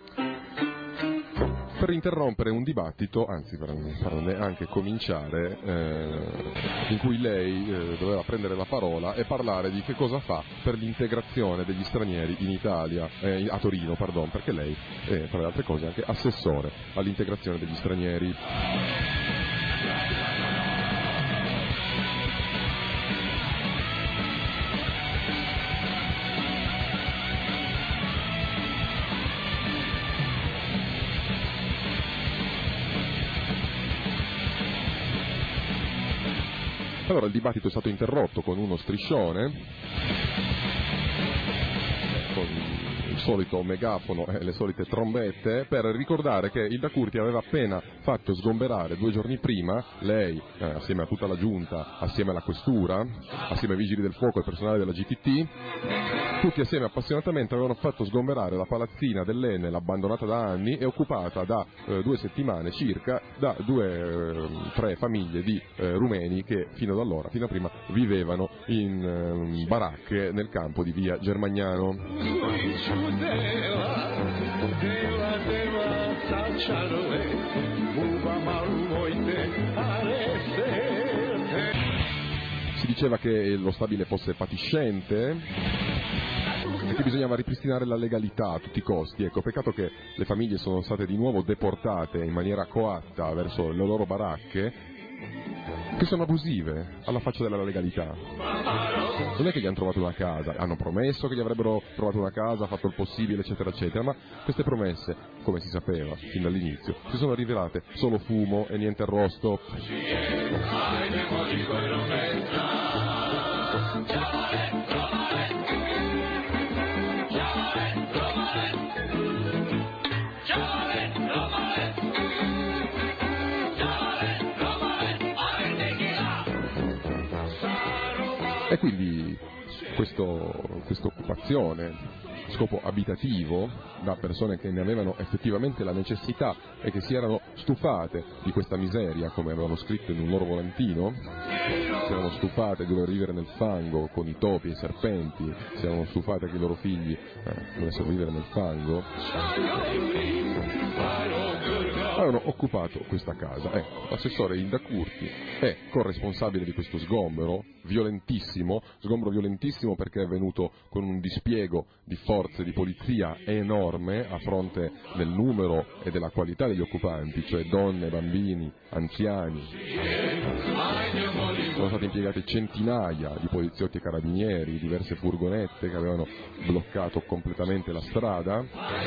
per interrompere un dibattito, anzi per non neanche cominciare, eh, in cui lei eh, doveva prendere la parola e parlare di che cosa fa per l'integrazione degli stranieri in Italia, eh, a Torino, pardon, perché lei è, tra le altre cose, anche assessore all'integrazione degli stranieri. Allora il dibattito è stato interrotto con uno striscione, con il solito megafono e le solite trombette, per ricordare che Hilda Curti aveva appena fatto sgomberare due giorni prima, lei eh, assieme a tutta la giunta, assieme alla questura, assieme ai vigili del fuoco e al personale della G T T, tutti assieme appassionatamente avevano fatto sgomberare la palazzina dell'Enel abbandonata da anni e occupata da eh, due settimane circa da due, eh, tre famiglie di eh, rumeni che fino ad allora, fino a prima, vivevano in eh, baracche nel campo di via Germagnano. Si diceva che lo stabile fosse fatiscente e che bisognava ripristinare la legalità a tutti i costi. Ecco, peccato che le famiglie sono state di nuovo deportate in maniera coatta verso le loro baracche, che sono abusive alla faccia della legalità. Non è che gli hanno trovato una casa, hanno promesso che gli avrebbero trovato una casa, fatto il possibile, eccetera, eccetera, ma queste promesse, come si sapeva fin dall'inizio, si sono rivelate solo fumo e niente arrosto. E quindi questo, questa occupazione, scopo abitativo, da persone che ne avevano effettivamente la necessità e che si erano stufate di questa miseria, come avevano scritto in un loro volantino, si erano stufate di dover vivere nel fango con i topi e i serpenti, si erano stufate che i loro figli eh, dovessero vivere nel fango, avevano occupato questa casa. Ecco, l'assessore Hilda Curti è corresponsabile di questo sgombero violentissimo, sgombero violentissimo perché è venuto con un dispiego di forze di polizia enorme a fronte del numero e della qualità degli occupanti, cioè donne, bambini, anziani. Sono state impiegate centinaia di poliziotti e carabinieri, diverse furgonette che avevano bloccato completamente la strada.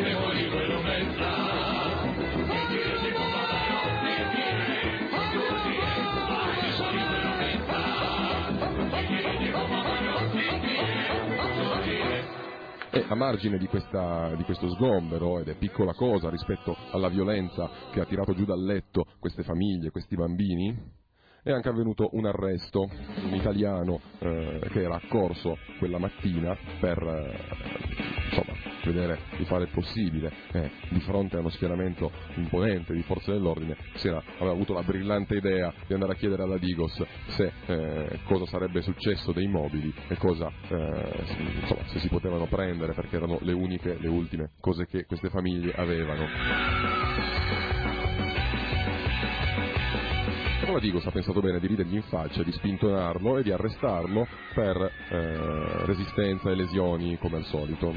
E a margine di, questa, di questo sgombero, ed è piccola cosa rispetto alla violenza che ha tirato giù dal letto queste famiglie, questi bambini, è anche avvenuto un arresto, un italiano eh, che era accorso quella mattina per eh, insomma, vedere di fare il possibile eh, di fronte a uno schieramento imponente di forze dell'ordine, si era, aveva avuto la brillante idea di andare a chiedere alla Digos se eh, cosa sarebbe successo dei mobili e cosa eh, insomma, se si potevano prendere, perché erano le uniche, le ultime cose che queste famiglie avevano. La Digos ha pensato bene di ridergli in faccia, di spintonarlo e di arrestarlo per eh, resistenza e lesioni come al solito.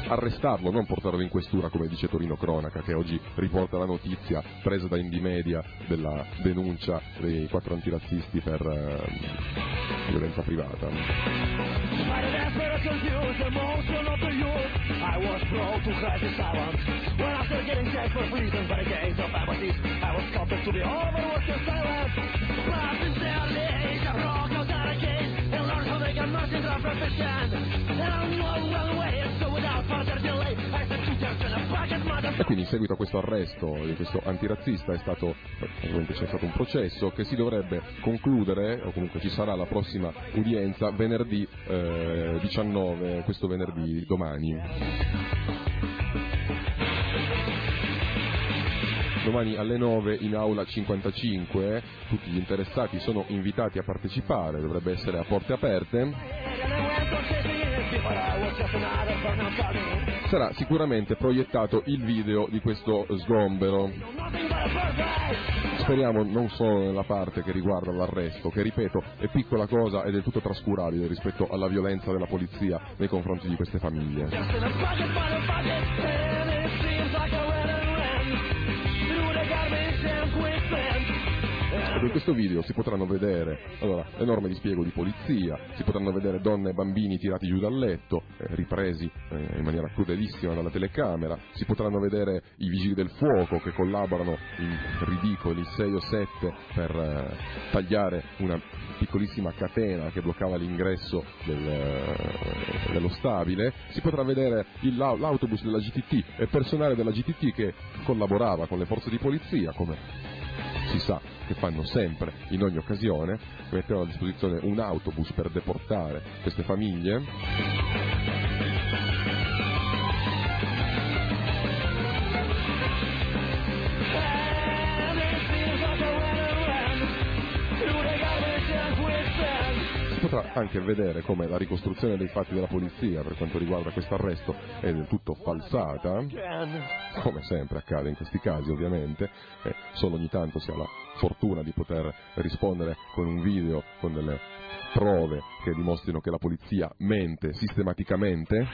arrestarlo, non portarlo in questura come dice Torino Cronaca, che oggi riporta la notizia presa da Indymedia della denuncia dei quattro antirazzisti per eh, violenza privata. E quindi in seguito a questo arresto di questo antirazzista è stato, ovviamente c'è stato un processo che si dovrebbe concludere, o comunque ci sarà la prossima udienza venerdì eh, diciannove, questo venerdì domani. Domani alle nove in aula cinquantacinque, tutti gli interessati sono invitati a partecipare, dovrebbe essere a porte aperte. Sarà sicuramente proiettato il video di questo sgombero. Speriamo non solo nella parte che riguarda l'arresto, che ripeto è piccola cosa ed è del tutto trascurabile rispetto alla violenza della polizia nei confronti di queste famiglie. Ed in questo video si potranno vedere allora, l'enorme dispiego di polizia, si potranno vedere donne e bambini tirati giù dal letto, eh, ripresi eh, in maniera crudelissima dalla telecamera, si potranno vedere i vigili del fuoco che collaborano in ridicoli sei o sette per eh, tagliare una piccolissima catena che bloccava l'ingresso del, eh, dello stabile, si potrà vedere il, l'autobus della G T T e personale della G T T che collaborava con le forze di polizia, come si sa che fanno sempre in ogni occasione, mettevano a disposizione un autobus per deportare queste famiglie. Si potrà anche vedere come la ricostruzione dei fatti della polizia per quanto riguarda questo arresto è del tutto falsata, come sempre accade in questi casi ovviamente, eh, solo ogni tanto si ha la fortuna di poter rispondere con un video, con delle prove che dimostrino che la polizia mente sistematicamente.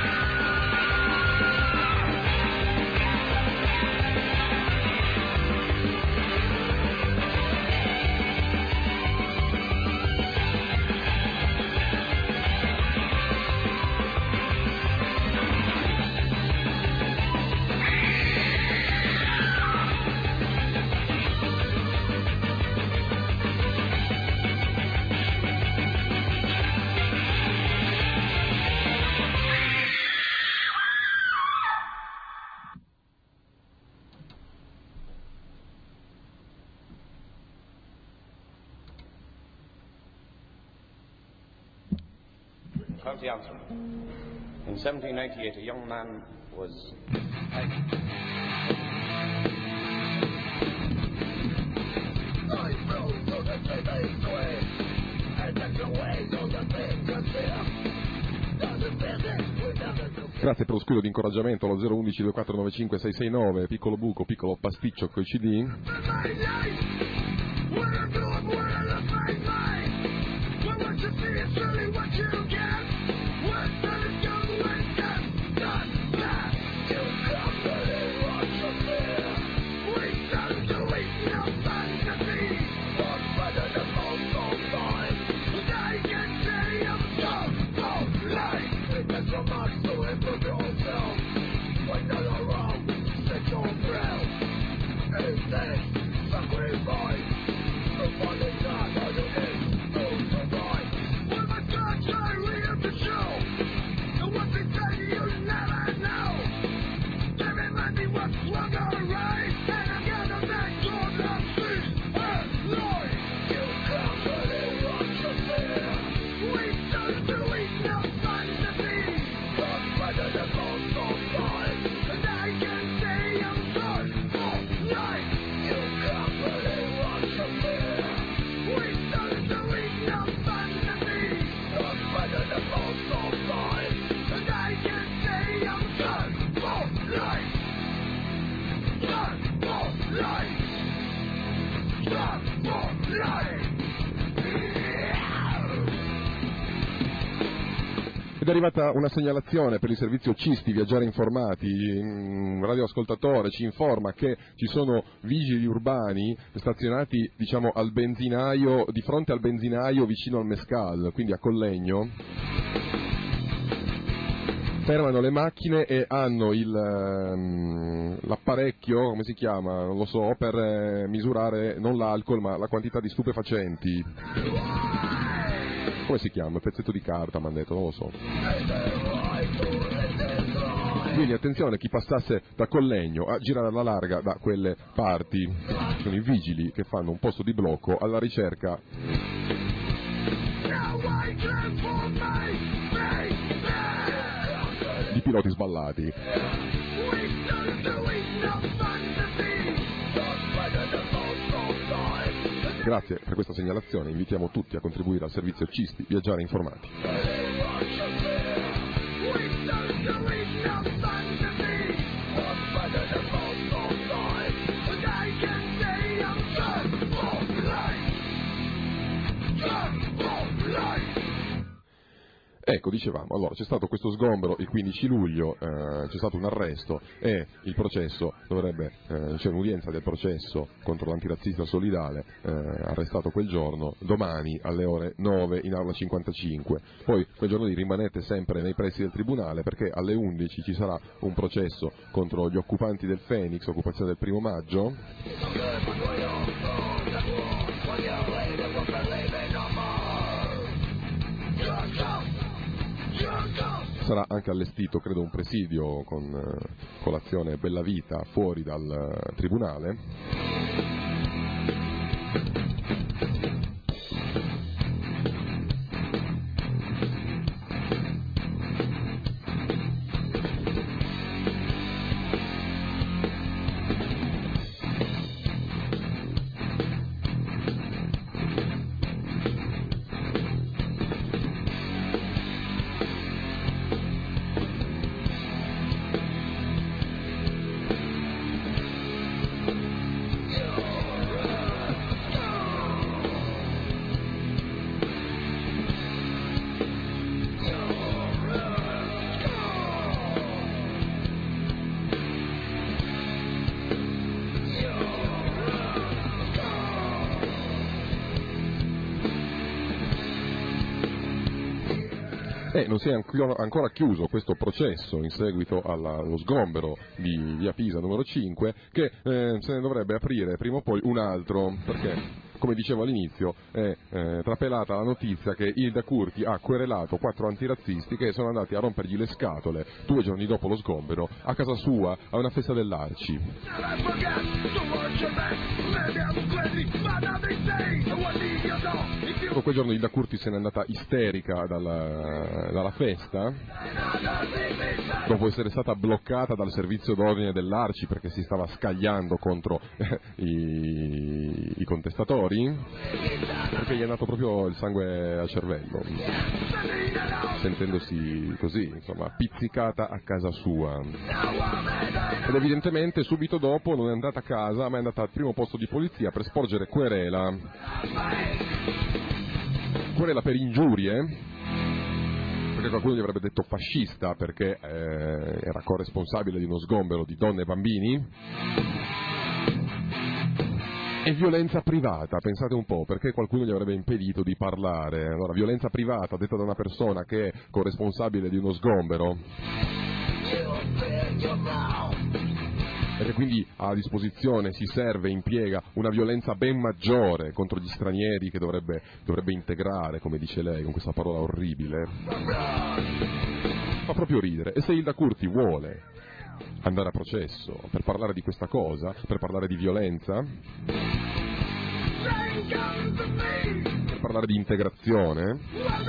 County answer. In seventeen ninety-eight, a young man was Grazie per lo scudo di incoraggiamento allo zero uno uno due quattro nove cinque sei sei nove, piccolo buco, piccolo pasticcio coi C D. Ed è arrivata una segnalazione per il servizio Cisti, Viaggiare Informati. Un radioascoltatore ci informa che ci sono vigili urbani stazionati, diciamo, al benzinaio, di fronte al benzinaio vicino al Mescal, quindi a Collegno. Fermano le macchine e hanno il, um, l'apparecchio, come si chiama, non lo so, per eh, misurare non l'alcol ma la quantità di stupefacenti. Come si chiama? Pezzetto di carta, mi hanno detto, non lo so. Quindi attenzione, chi passasse da Collegno a girare alla larga da quelle parti. Sono i vigili che fanno un posto di blocco alla ricerca di piloti sballati. Grazie per questa segnalazione, invitiamo tutti a contribuire al servizio Cisti, Viaggiare Informati. Ecco, dicevamo, allora c'è stato questo sgombero il quindici luglio, eh, c'è stato un arresto e il processo dovrebbe, eh, c'è un'udienza del processo contro l'antirazzista solidale, eh, arrestato quel giorno, domani alle ore nove in aula cinquantacinque. Poi quel giorno lì rimanete sempre nei pressi del tribunale perché alle undici ci sarà un processo contro gli occupanti del Phoenix, occupazione del primo maggio. Sarà anche allestito, credo, un presidio con eh, colazione Bella Vita fuori dal eh, tribunale. Eh, non si è ancora, ancora chiuso questo processo in seguito alla, allo sgombero di via Pisa numero cinque, che eh, se ne dovrebbe aprire prima o poi un altro, perché, come dicevo all'inizio, è eh, trapelata la notizia che Hilda Curti ha querelato quattro antirazzisti che sono andati a rompergli le scatole due giorni dopo lo sgombero a casa sua a una festa dell'Arci. Quel giorno Hilda Curti se n'è andata isterica dalla, dalla festa dopo essere stata bloccata dal servizio d'ordine dell'Arci perché si stava scagliando contro eh, i, i contestatori, perché gli è andato proprio il sangue al cervello, sentendosi così, insomma, pizzicata a casa sua. Ed evidentemente subito dopo non è andata a casa ma è andata al primo posto di polizia per sporgere querela. Querela per ingiurie, perché qualcuno gli avrebbe detto fascista perché eh, era corresponsabile di uno sgombero di donne e bambini, e violenza privata, pensate un po', perché qualcuno gli avrebbe impedito di parlare. Allora, violenza privata detta da una persona che è corresponsabile di uno sgombero e che quindi ha a disposizione, si serve, impiega una violenza ben maggiore contro gli stranieri che dovrebbe, dovrebbe integrare, come dice lei, con questa parola orribile. Fa proprio ridere. E se Hilda Curti vuole andare a processo per parlare di questa cosa, per parlare di violenza, per parlare di integrazione,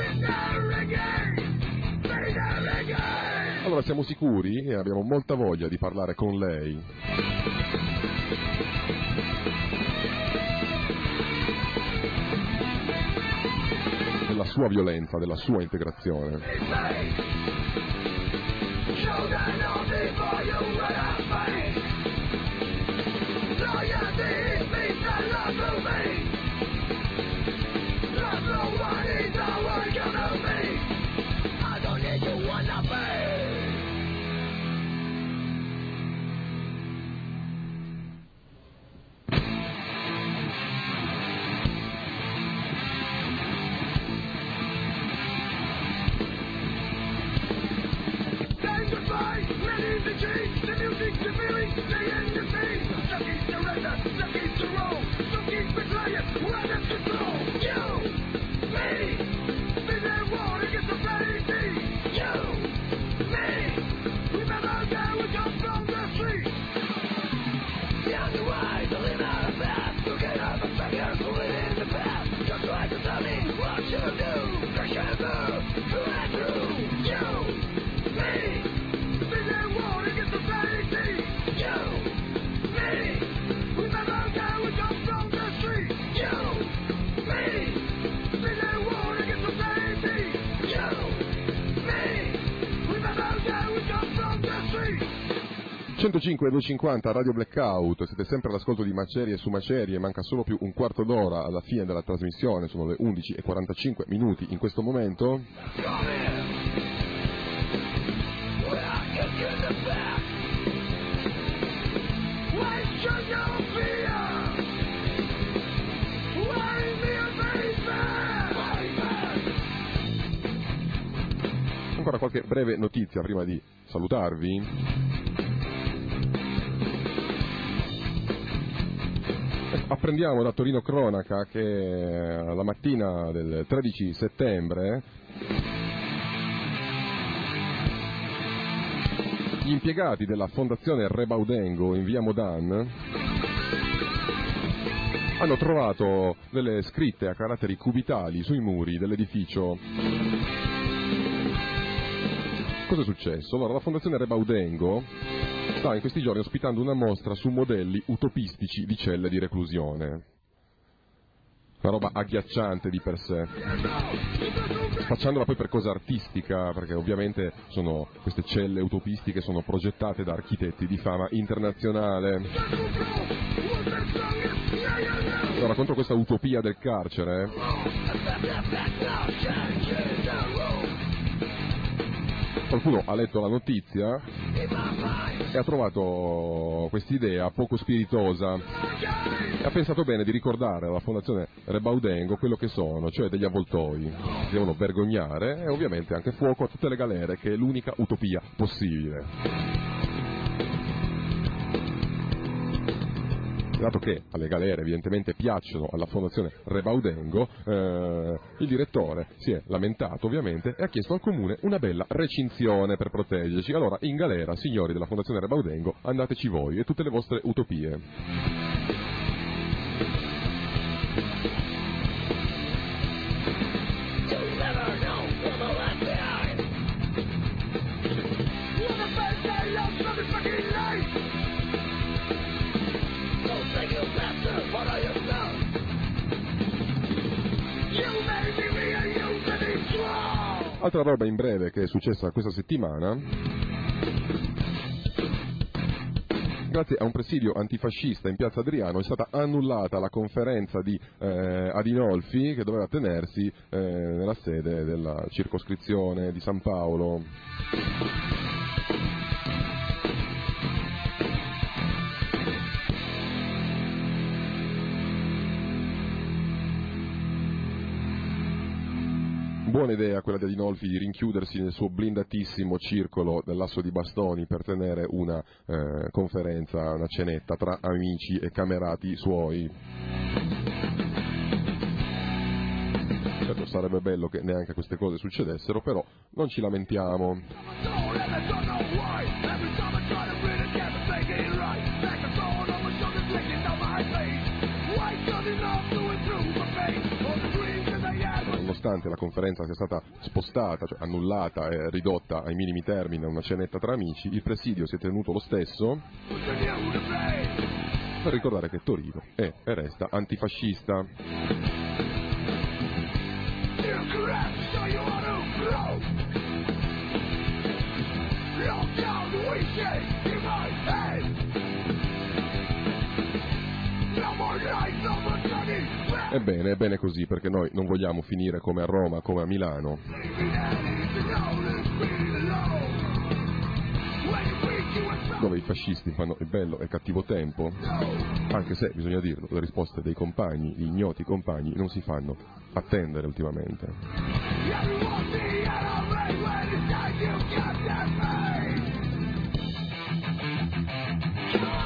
allora siamo sicuri e abbiamo molta voglia di parlare con lei. Della sua violenza, della sua integrazione. I don't need you centocinque e duecentocinquanta Radio Blackout, siete sempre all'ascolto di Macerie su Macerie, manca solo più un quarto d'ora alla fine della trasmissione, sono le undici e quarantacinque minuti in questo momento. Ancora qualche breve notizia prima di salutarvi. Apprendiamo da Torino Cronaca che la mattina del tredici settembre gli impiegati della Fondazione Rebaudengo in via Modan hanno trovato delle scritte a caratteri cubitali sui muri dell'edificio. Cosa è successo? Allora, la Fondazione Rebaudengo sta in questi giorni ospitando una mostra su modelli utopistici di celle di reclusione. Una roba agghiacciante di per sé. Facciandola poi per cosa artistica, perché ovviamente sono, queste celle utopistiche sono progettate da architetti di fama internazionale. Allora, contro questa utopia del carcere, qualcuno ha letto la notizia e ha trovato quest'idea poco spiritosa e ha pensato bene di ricordare alla Fondazione Rebaudengo quello che sono, cioè degli avvoltoi. Si devono vergognare e ovviamente anche fuoco a tutte le galere, che è l'unica utopia possibile. Dato che alle galere evidentemente piacciono alla Fondazione Rebaudengo, eh, il direttore si è lamentato ovviamente e ha chiesto al comune una bella recinzione per proteggerci. Allora, in galera, signori della Fondazione Rebaudengo, andateci voi e tutte le vostre utopie. Altra roba in breve che è successa questa settimana: grazie a un presidio antifascista in piazza Adriano è stata annullata la conferenza di eh, Adinolfi che doveva tenersi eh, nella sede della circoscrizione di San Paolo. Buona idea quella di Adinolfi di rinchiudersi nel suo blindatissimo circolo dell'asso di bastoni per tenere una eh, conferenza, una cenetta tra amici e camerati suoi. Certo, sarebbe bello che neanche queste cose succedessero, però non ci lamentiamo. Nonostante la conferenza sia stata spostata, cioè annullata e ridotta ai minimi termini a una cenetta tra amici, il presidio si è tenuto lo stesso per ricordare che Torino è e resta antifascista. Ebbene, è bene così, perché noi non vogliamo finire come a Roma, come a Milano, dove i fascisti fanno il bello e il cattivo tempo, anche se, bisogna dirlo, le risposte dei compagni, gli ignoti compagni, non si fanno attendere ultimamente. Yeah.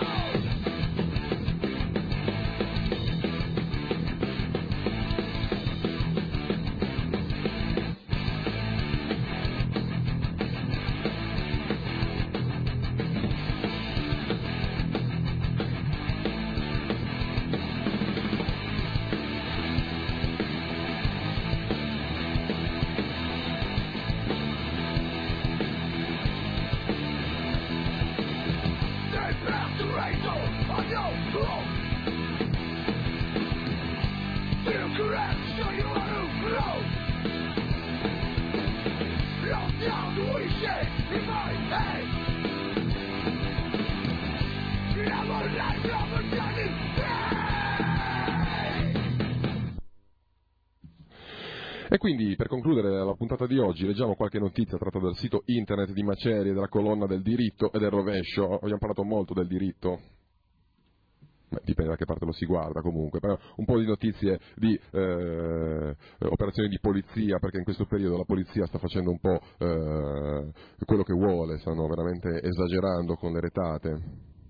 E quindi, per concludere la puntata di oggi, leggiamo qualche notizia tratta dal sito internet di Macerie, della colonna del diritto e del rovescio. Abbiamo parlato molto del diritto. Beh, dipende da che parte lo si guarda comunque, però un po' di notizie di eh, operazioni di polizia, perché in questo periodo la polizia sta facendo un po' eh, quello che vuole, stanno veramente esagerando con le retate.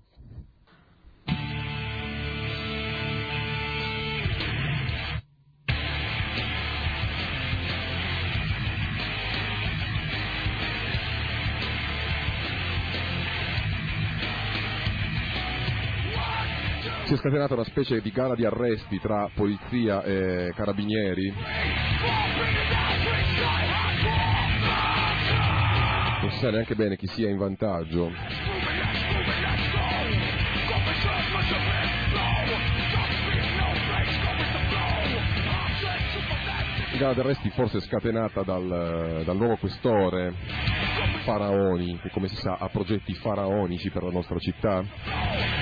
Si è scatenata una specie di gara di arresti tra polizia e carabinieri. Non si sa neanche bene chi sia in vantaggio. Gara di arresti forse scatenata dal, dal nuovo questore Faraoni, che come si sa ha progetti faraonici per la nostra città.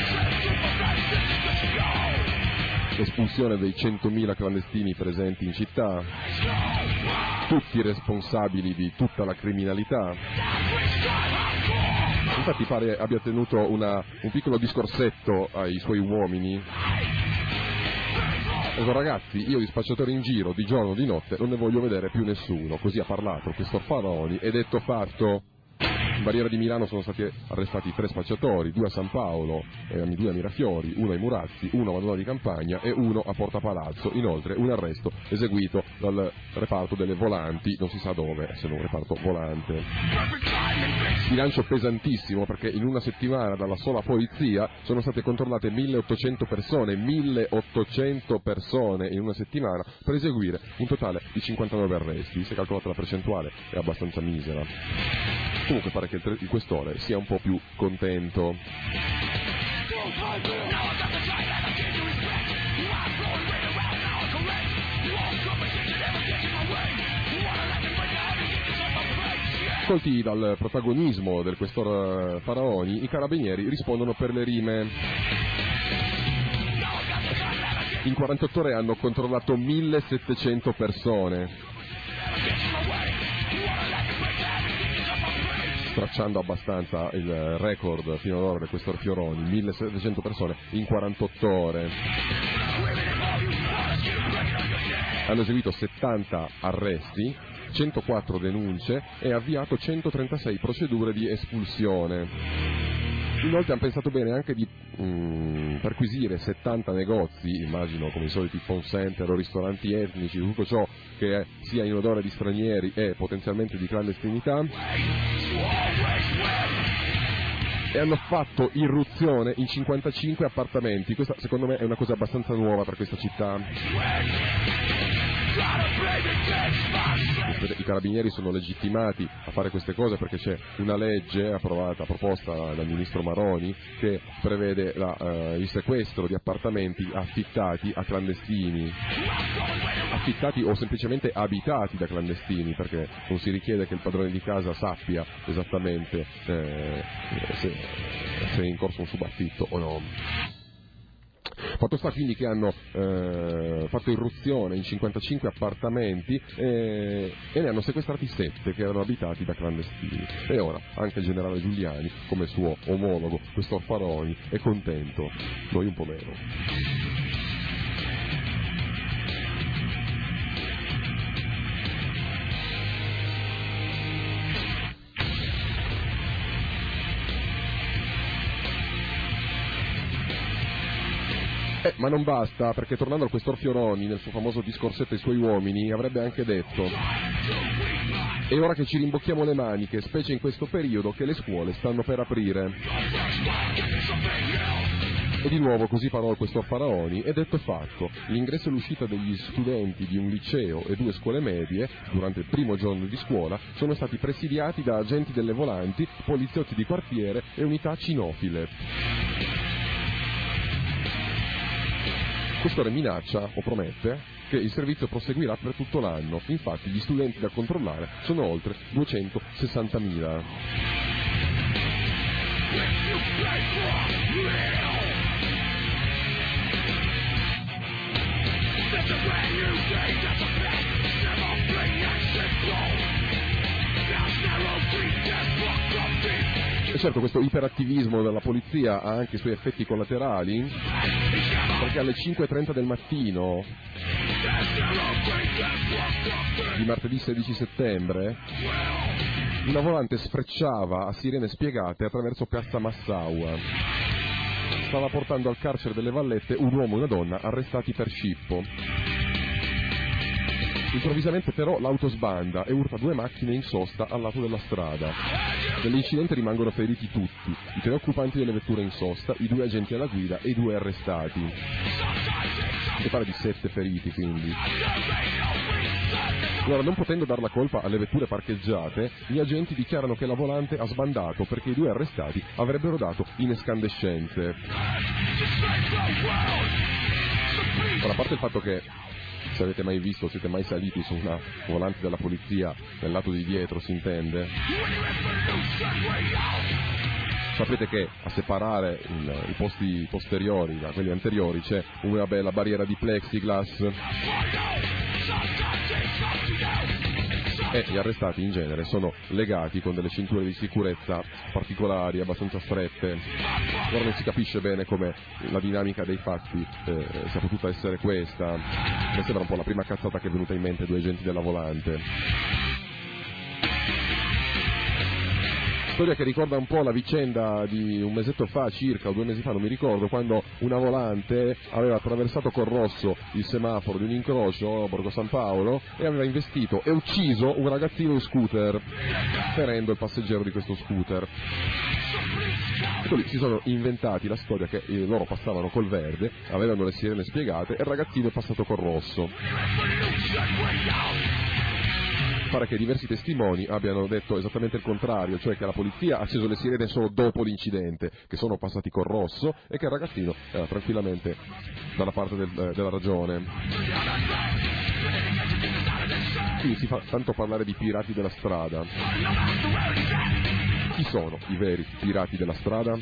Espulsione dei centomila clandestini presenti in città, tutti responsabili di tutta la criminalità. Infatti pare abbia tenuto una, un piccolo discorsetto ai suoi uomini. Dico, ragazzi, io di spacciatori in giro, di giorno o di notte, non ne voglio vedere più nessuno. Così ha parlato questo Faraoni e detto fatto. In barriera di Milano sono stati arrestati tre spacciatori, due a San Paolo, eh, due a Mirafiori, uno ai Murazzi, uno a Madonna di Campagna e uno a Porta Palazzo. Inoltre un arresto eseguito dal reparto delle volanti, non si sa dove, se non un reparto volante. Bilancio pesantissimo, perché in una settimana dalla sola polizia sono state controllate milleottocento persone, milleottocento persone in una settimana per eseguire un totale di cinquantanove arresti. Se calcolate la percentuale è abbastanza misera. Comunque pare che il, il questore sia un po' più contento. Colti dal protagonismo del questor Faraoni, i carabinieri rispondono per le rime. In quarantotto ore hanno controllato millesettecento persone, stracciando abbastanza il record fino ad ora del questor Fioroni, millesettecento persone in quarantotto ore. Hanno eseguito settanta arresti, centoquattro denunce e avviato centotrentasei procedure di espulsione. Inoltre hanno pensato bene anche di mm, perquisire settanta negozi, immagino come i soliti phone center o ristoranti etnici, tutto ciò che è, sia in odore di stranieri e potenzialmente di clandestinità, e hanno fatto irruzione in cinquantacinque appartamenti. Questa secondo me è una cosa abbastanza nuova per questa città. I carabinieri sono legittimati a fare queste cose perché c'è una legge approvata, proposta dal ministro Maroni, che prevede la, eh, il sequestro di appartamenti affittati a clandestini, affittati o semplicemente abitati da clandestini, perché non si richiede che il padrone di casa sappia esattamente eh, se, se è in corso un subaffitto o no. Fatto sta quindi che hanno eh, fatto irruzione in cinquantacinque appartamenti e, e ne hanno sequestrati sette che erano abitati da clandestini. E ora anche il generale Giuliani, come suo omologo, questo Faraoni, è contento, noi un po' meno. Eh, ma non basta, perché tornando al questor Fioroni, nel suo famoso discorsetto ai suoi uomini, avrebbe anche detto: è ora che ci rimbocchiamo le maniche, specie in questo periodo che le scuole stanno per aprire. E di nuovo così parlò il questor Faraoni, e detto e fatto, l'ingresso e l'uscita degli studenti di un liceo e due scuole medie, durante il primo giorno di scuola, sono stati presidiati da agenti delle volanti, poliziotti di quartiere e unità cinofile. Questore minaccia, o promette, che il servizio proseguirà per tutto l'anno. Infatti gli studenti da controllare sono oltre duecentosessantamila. E certo questo iperattivismo della polizia ha anche i suoi effetti collaterali, perché alle cinque e trenta del mattino di martedì sedici settembre una volante sfrecciava a sirene spiegate attraverso piazza Massaua. Stava portando al carcere delle Vallette un uomo e una donna arrestati per scippo. Improvvisamente però l'auto sbanda e urta due macchine in sosta al lato della strada. Dell'incidente rimangono feriti tutti, i tre occupanti delle vetture in sosta, i due agenti alla guida e i due arrestati. Si parla di sette feriti quindi. Allora, non potendo dar la colpa alle vetture parcheggiate, gli agenti dichiarano che la volante ha sbandato perché i due arrestati avrebbero dato in escandescenze. Ora, a parte il fatto che, se avete mai visto, siete mai saliti su una volante della polizia nel lato di dietro, si intende, sapete che a separare il, i posti posteriori da quelli anteriori c'è una bella barriera di plexiglass e gli arrestati in genere sono legati con delle cinture di sicurezza particolari, abbastanza strette. Ora non si capisce bene come la dinamica dei fatti eh, sia potuta essere questa. Mi sembra un po' la prima cazzata che è venuta in mente ai due agenti della volante. Storia che ricorda un po' la vicenda di un mesetto fa circa, o due mesi fa, non mi ricordo, quando una volante aveva attraversato col rosso il semaforo di un incrocio a Borgo San Paolo e aveva investito e ucciso un ragazzino in scooter, ferendo il passeggero di questo scooter. E lì si sono inventati la storia che eh, loro passavano col verde, avevano le sirene spiegate e il ragazzino è passato col rosso. Pare che diversi testimoni abbiano detto esattamente il contrario, cioè che la polizia ha acceso le sirene solo dopo l'incidente, che sono passati col rosso e che il ragazzino era tranquillamente dalla parte del, eh, della ragione. Quindi si fa tanto parlare di pirati della strada. Chi sono i veri pirati della strada?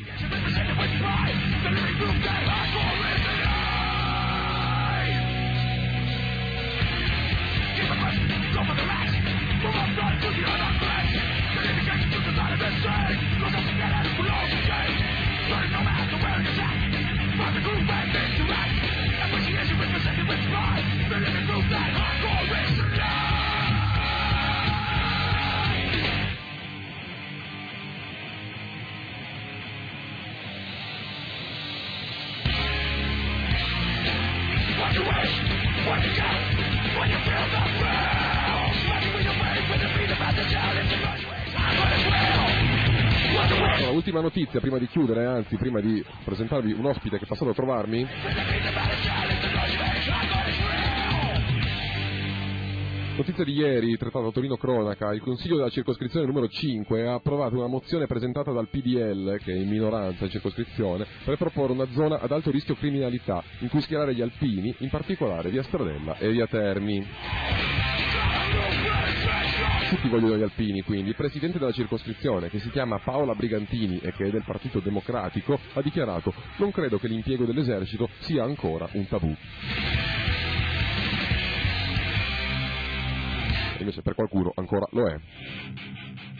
Allora, ultima notizia prima di chiudere, anzi prima di presentarvi un ospite che è passato a trovarmi. Notizia di ieri, trattata da Torino Cronaca, il Consiglio della circoscrizione numero cinque ha approvato una mozione presentata dal P D L, che è in minoranza in circoscrizione, per proporre una zona ad alto rischio criminalità, in cui schierare gli alpini, in particolare via Stradella e via Terni. Tutti vogliono gli alpini, quindi. Il presidente della circoscrizione, che si chiama Paola Brigantini e che è del Partito Democratico, ha dichiarato: non credo che l'impiego dell'esercito sia ancora un tabù. Invece per qualcuno ancora lo è.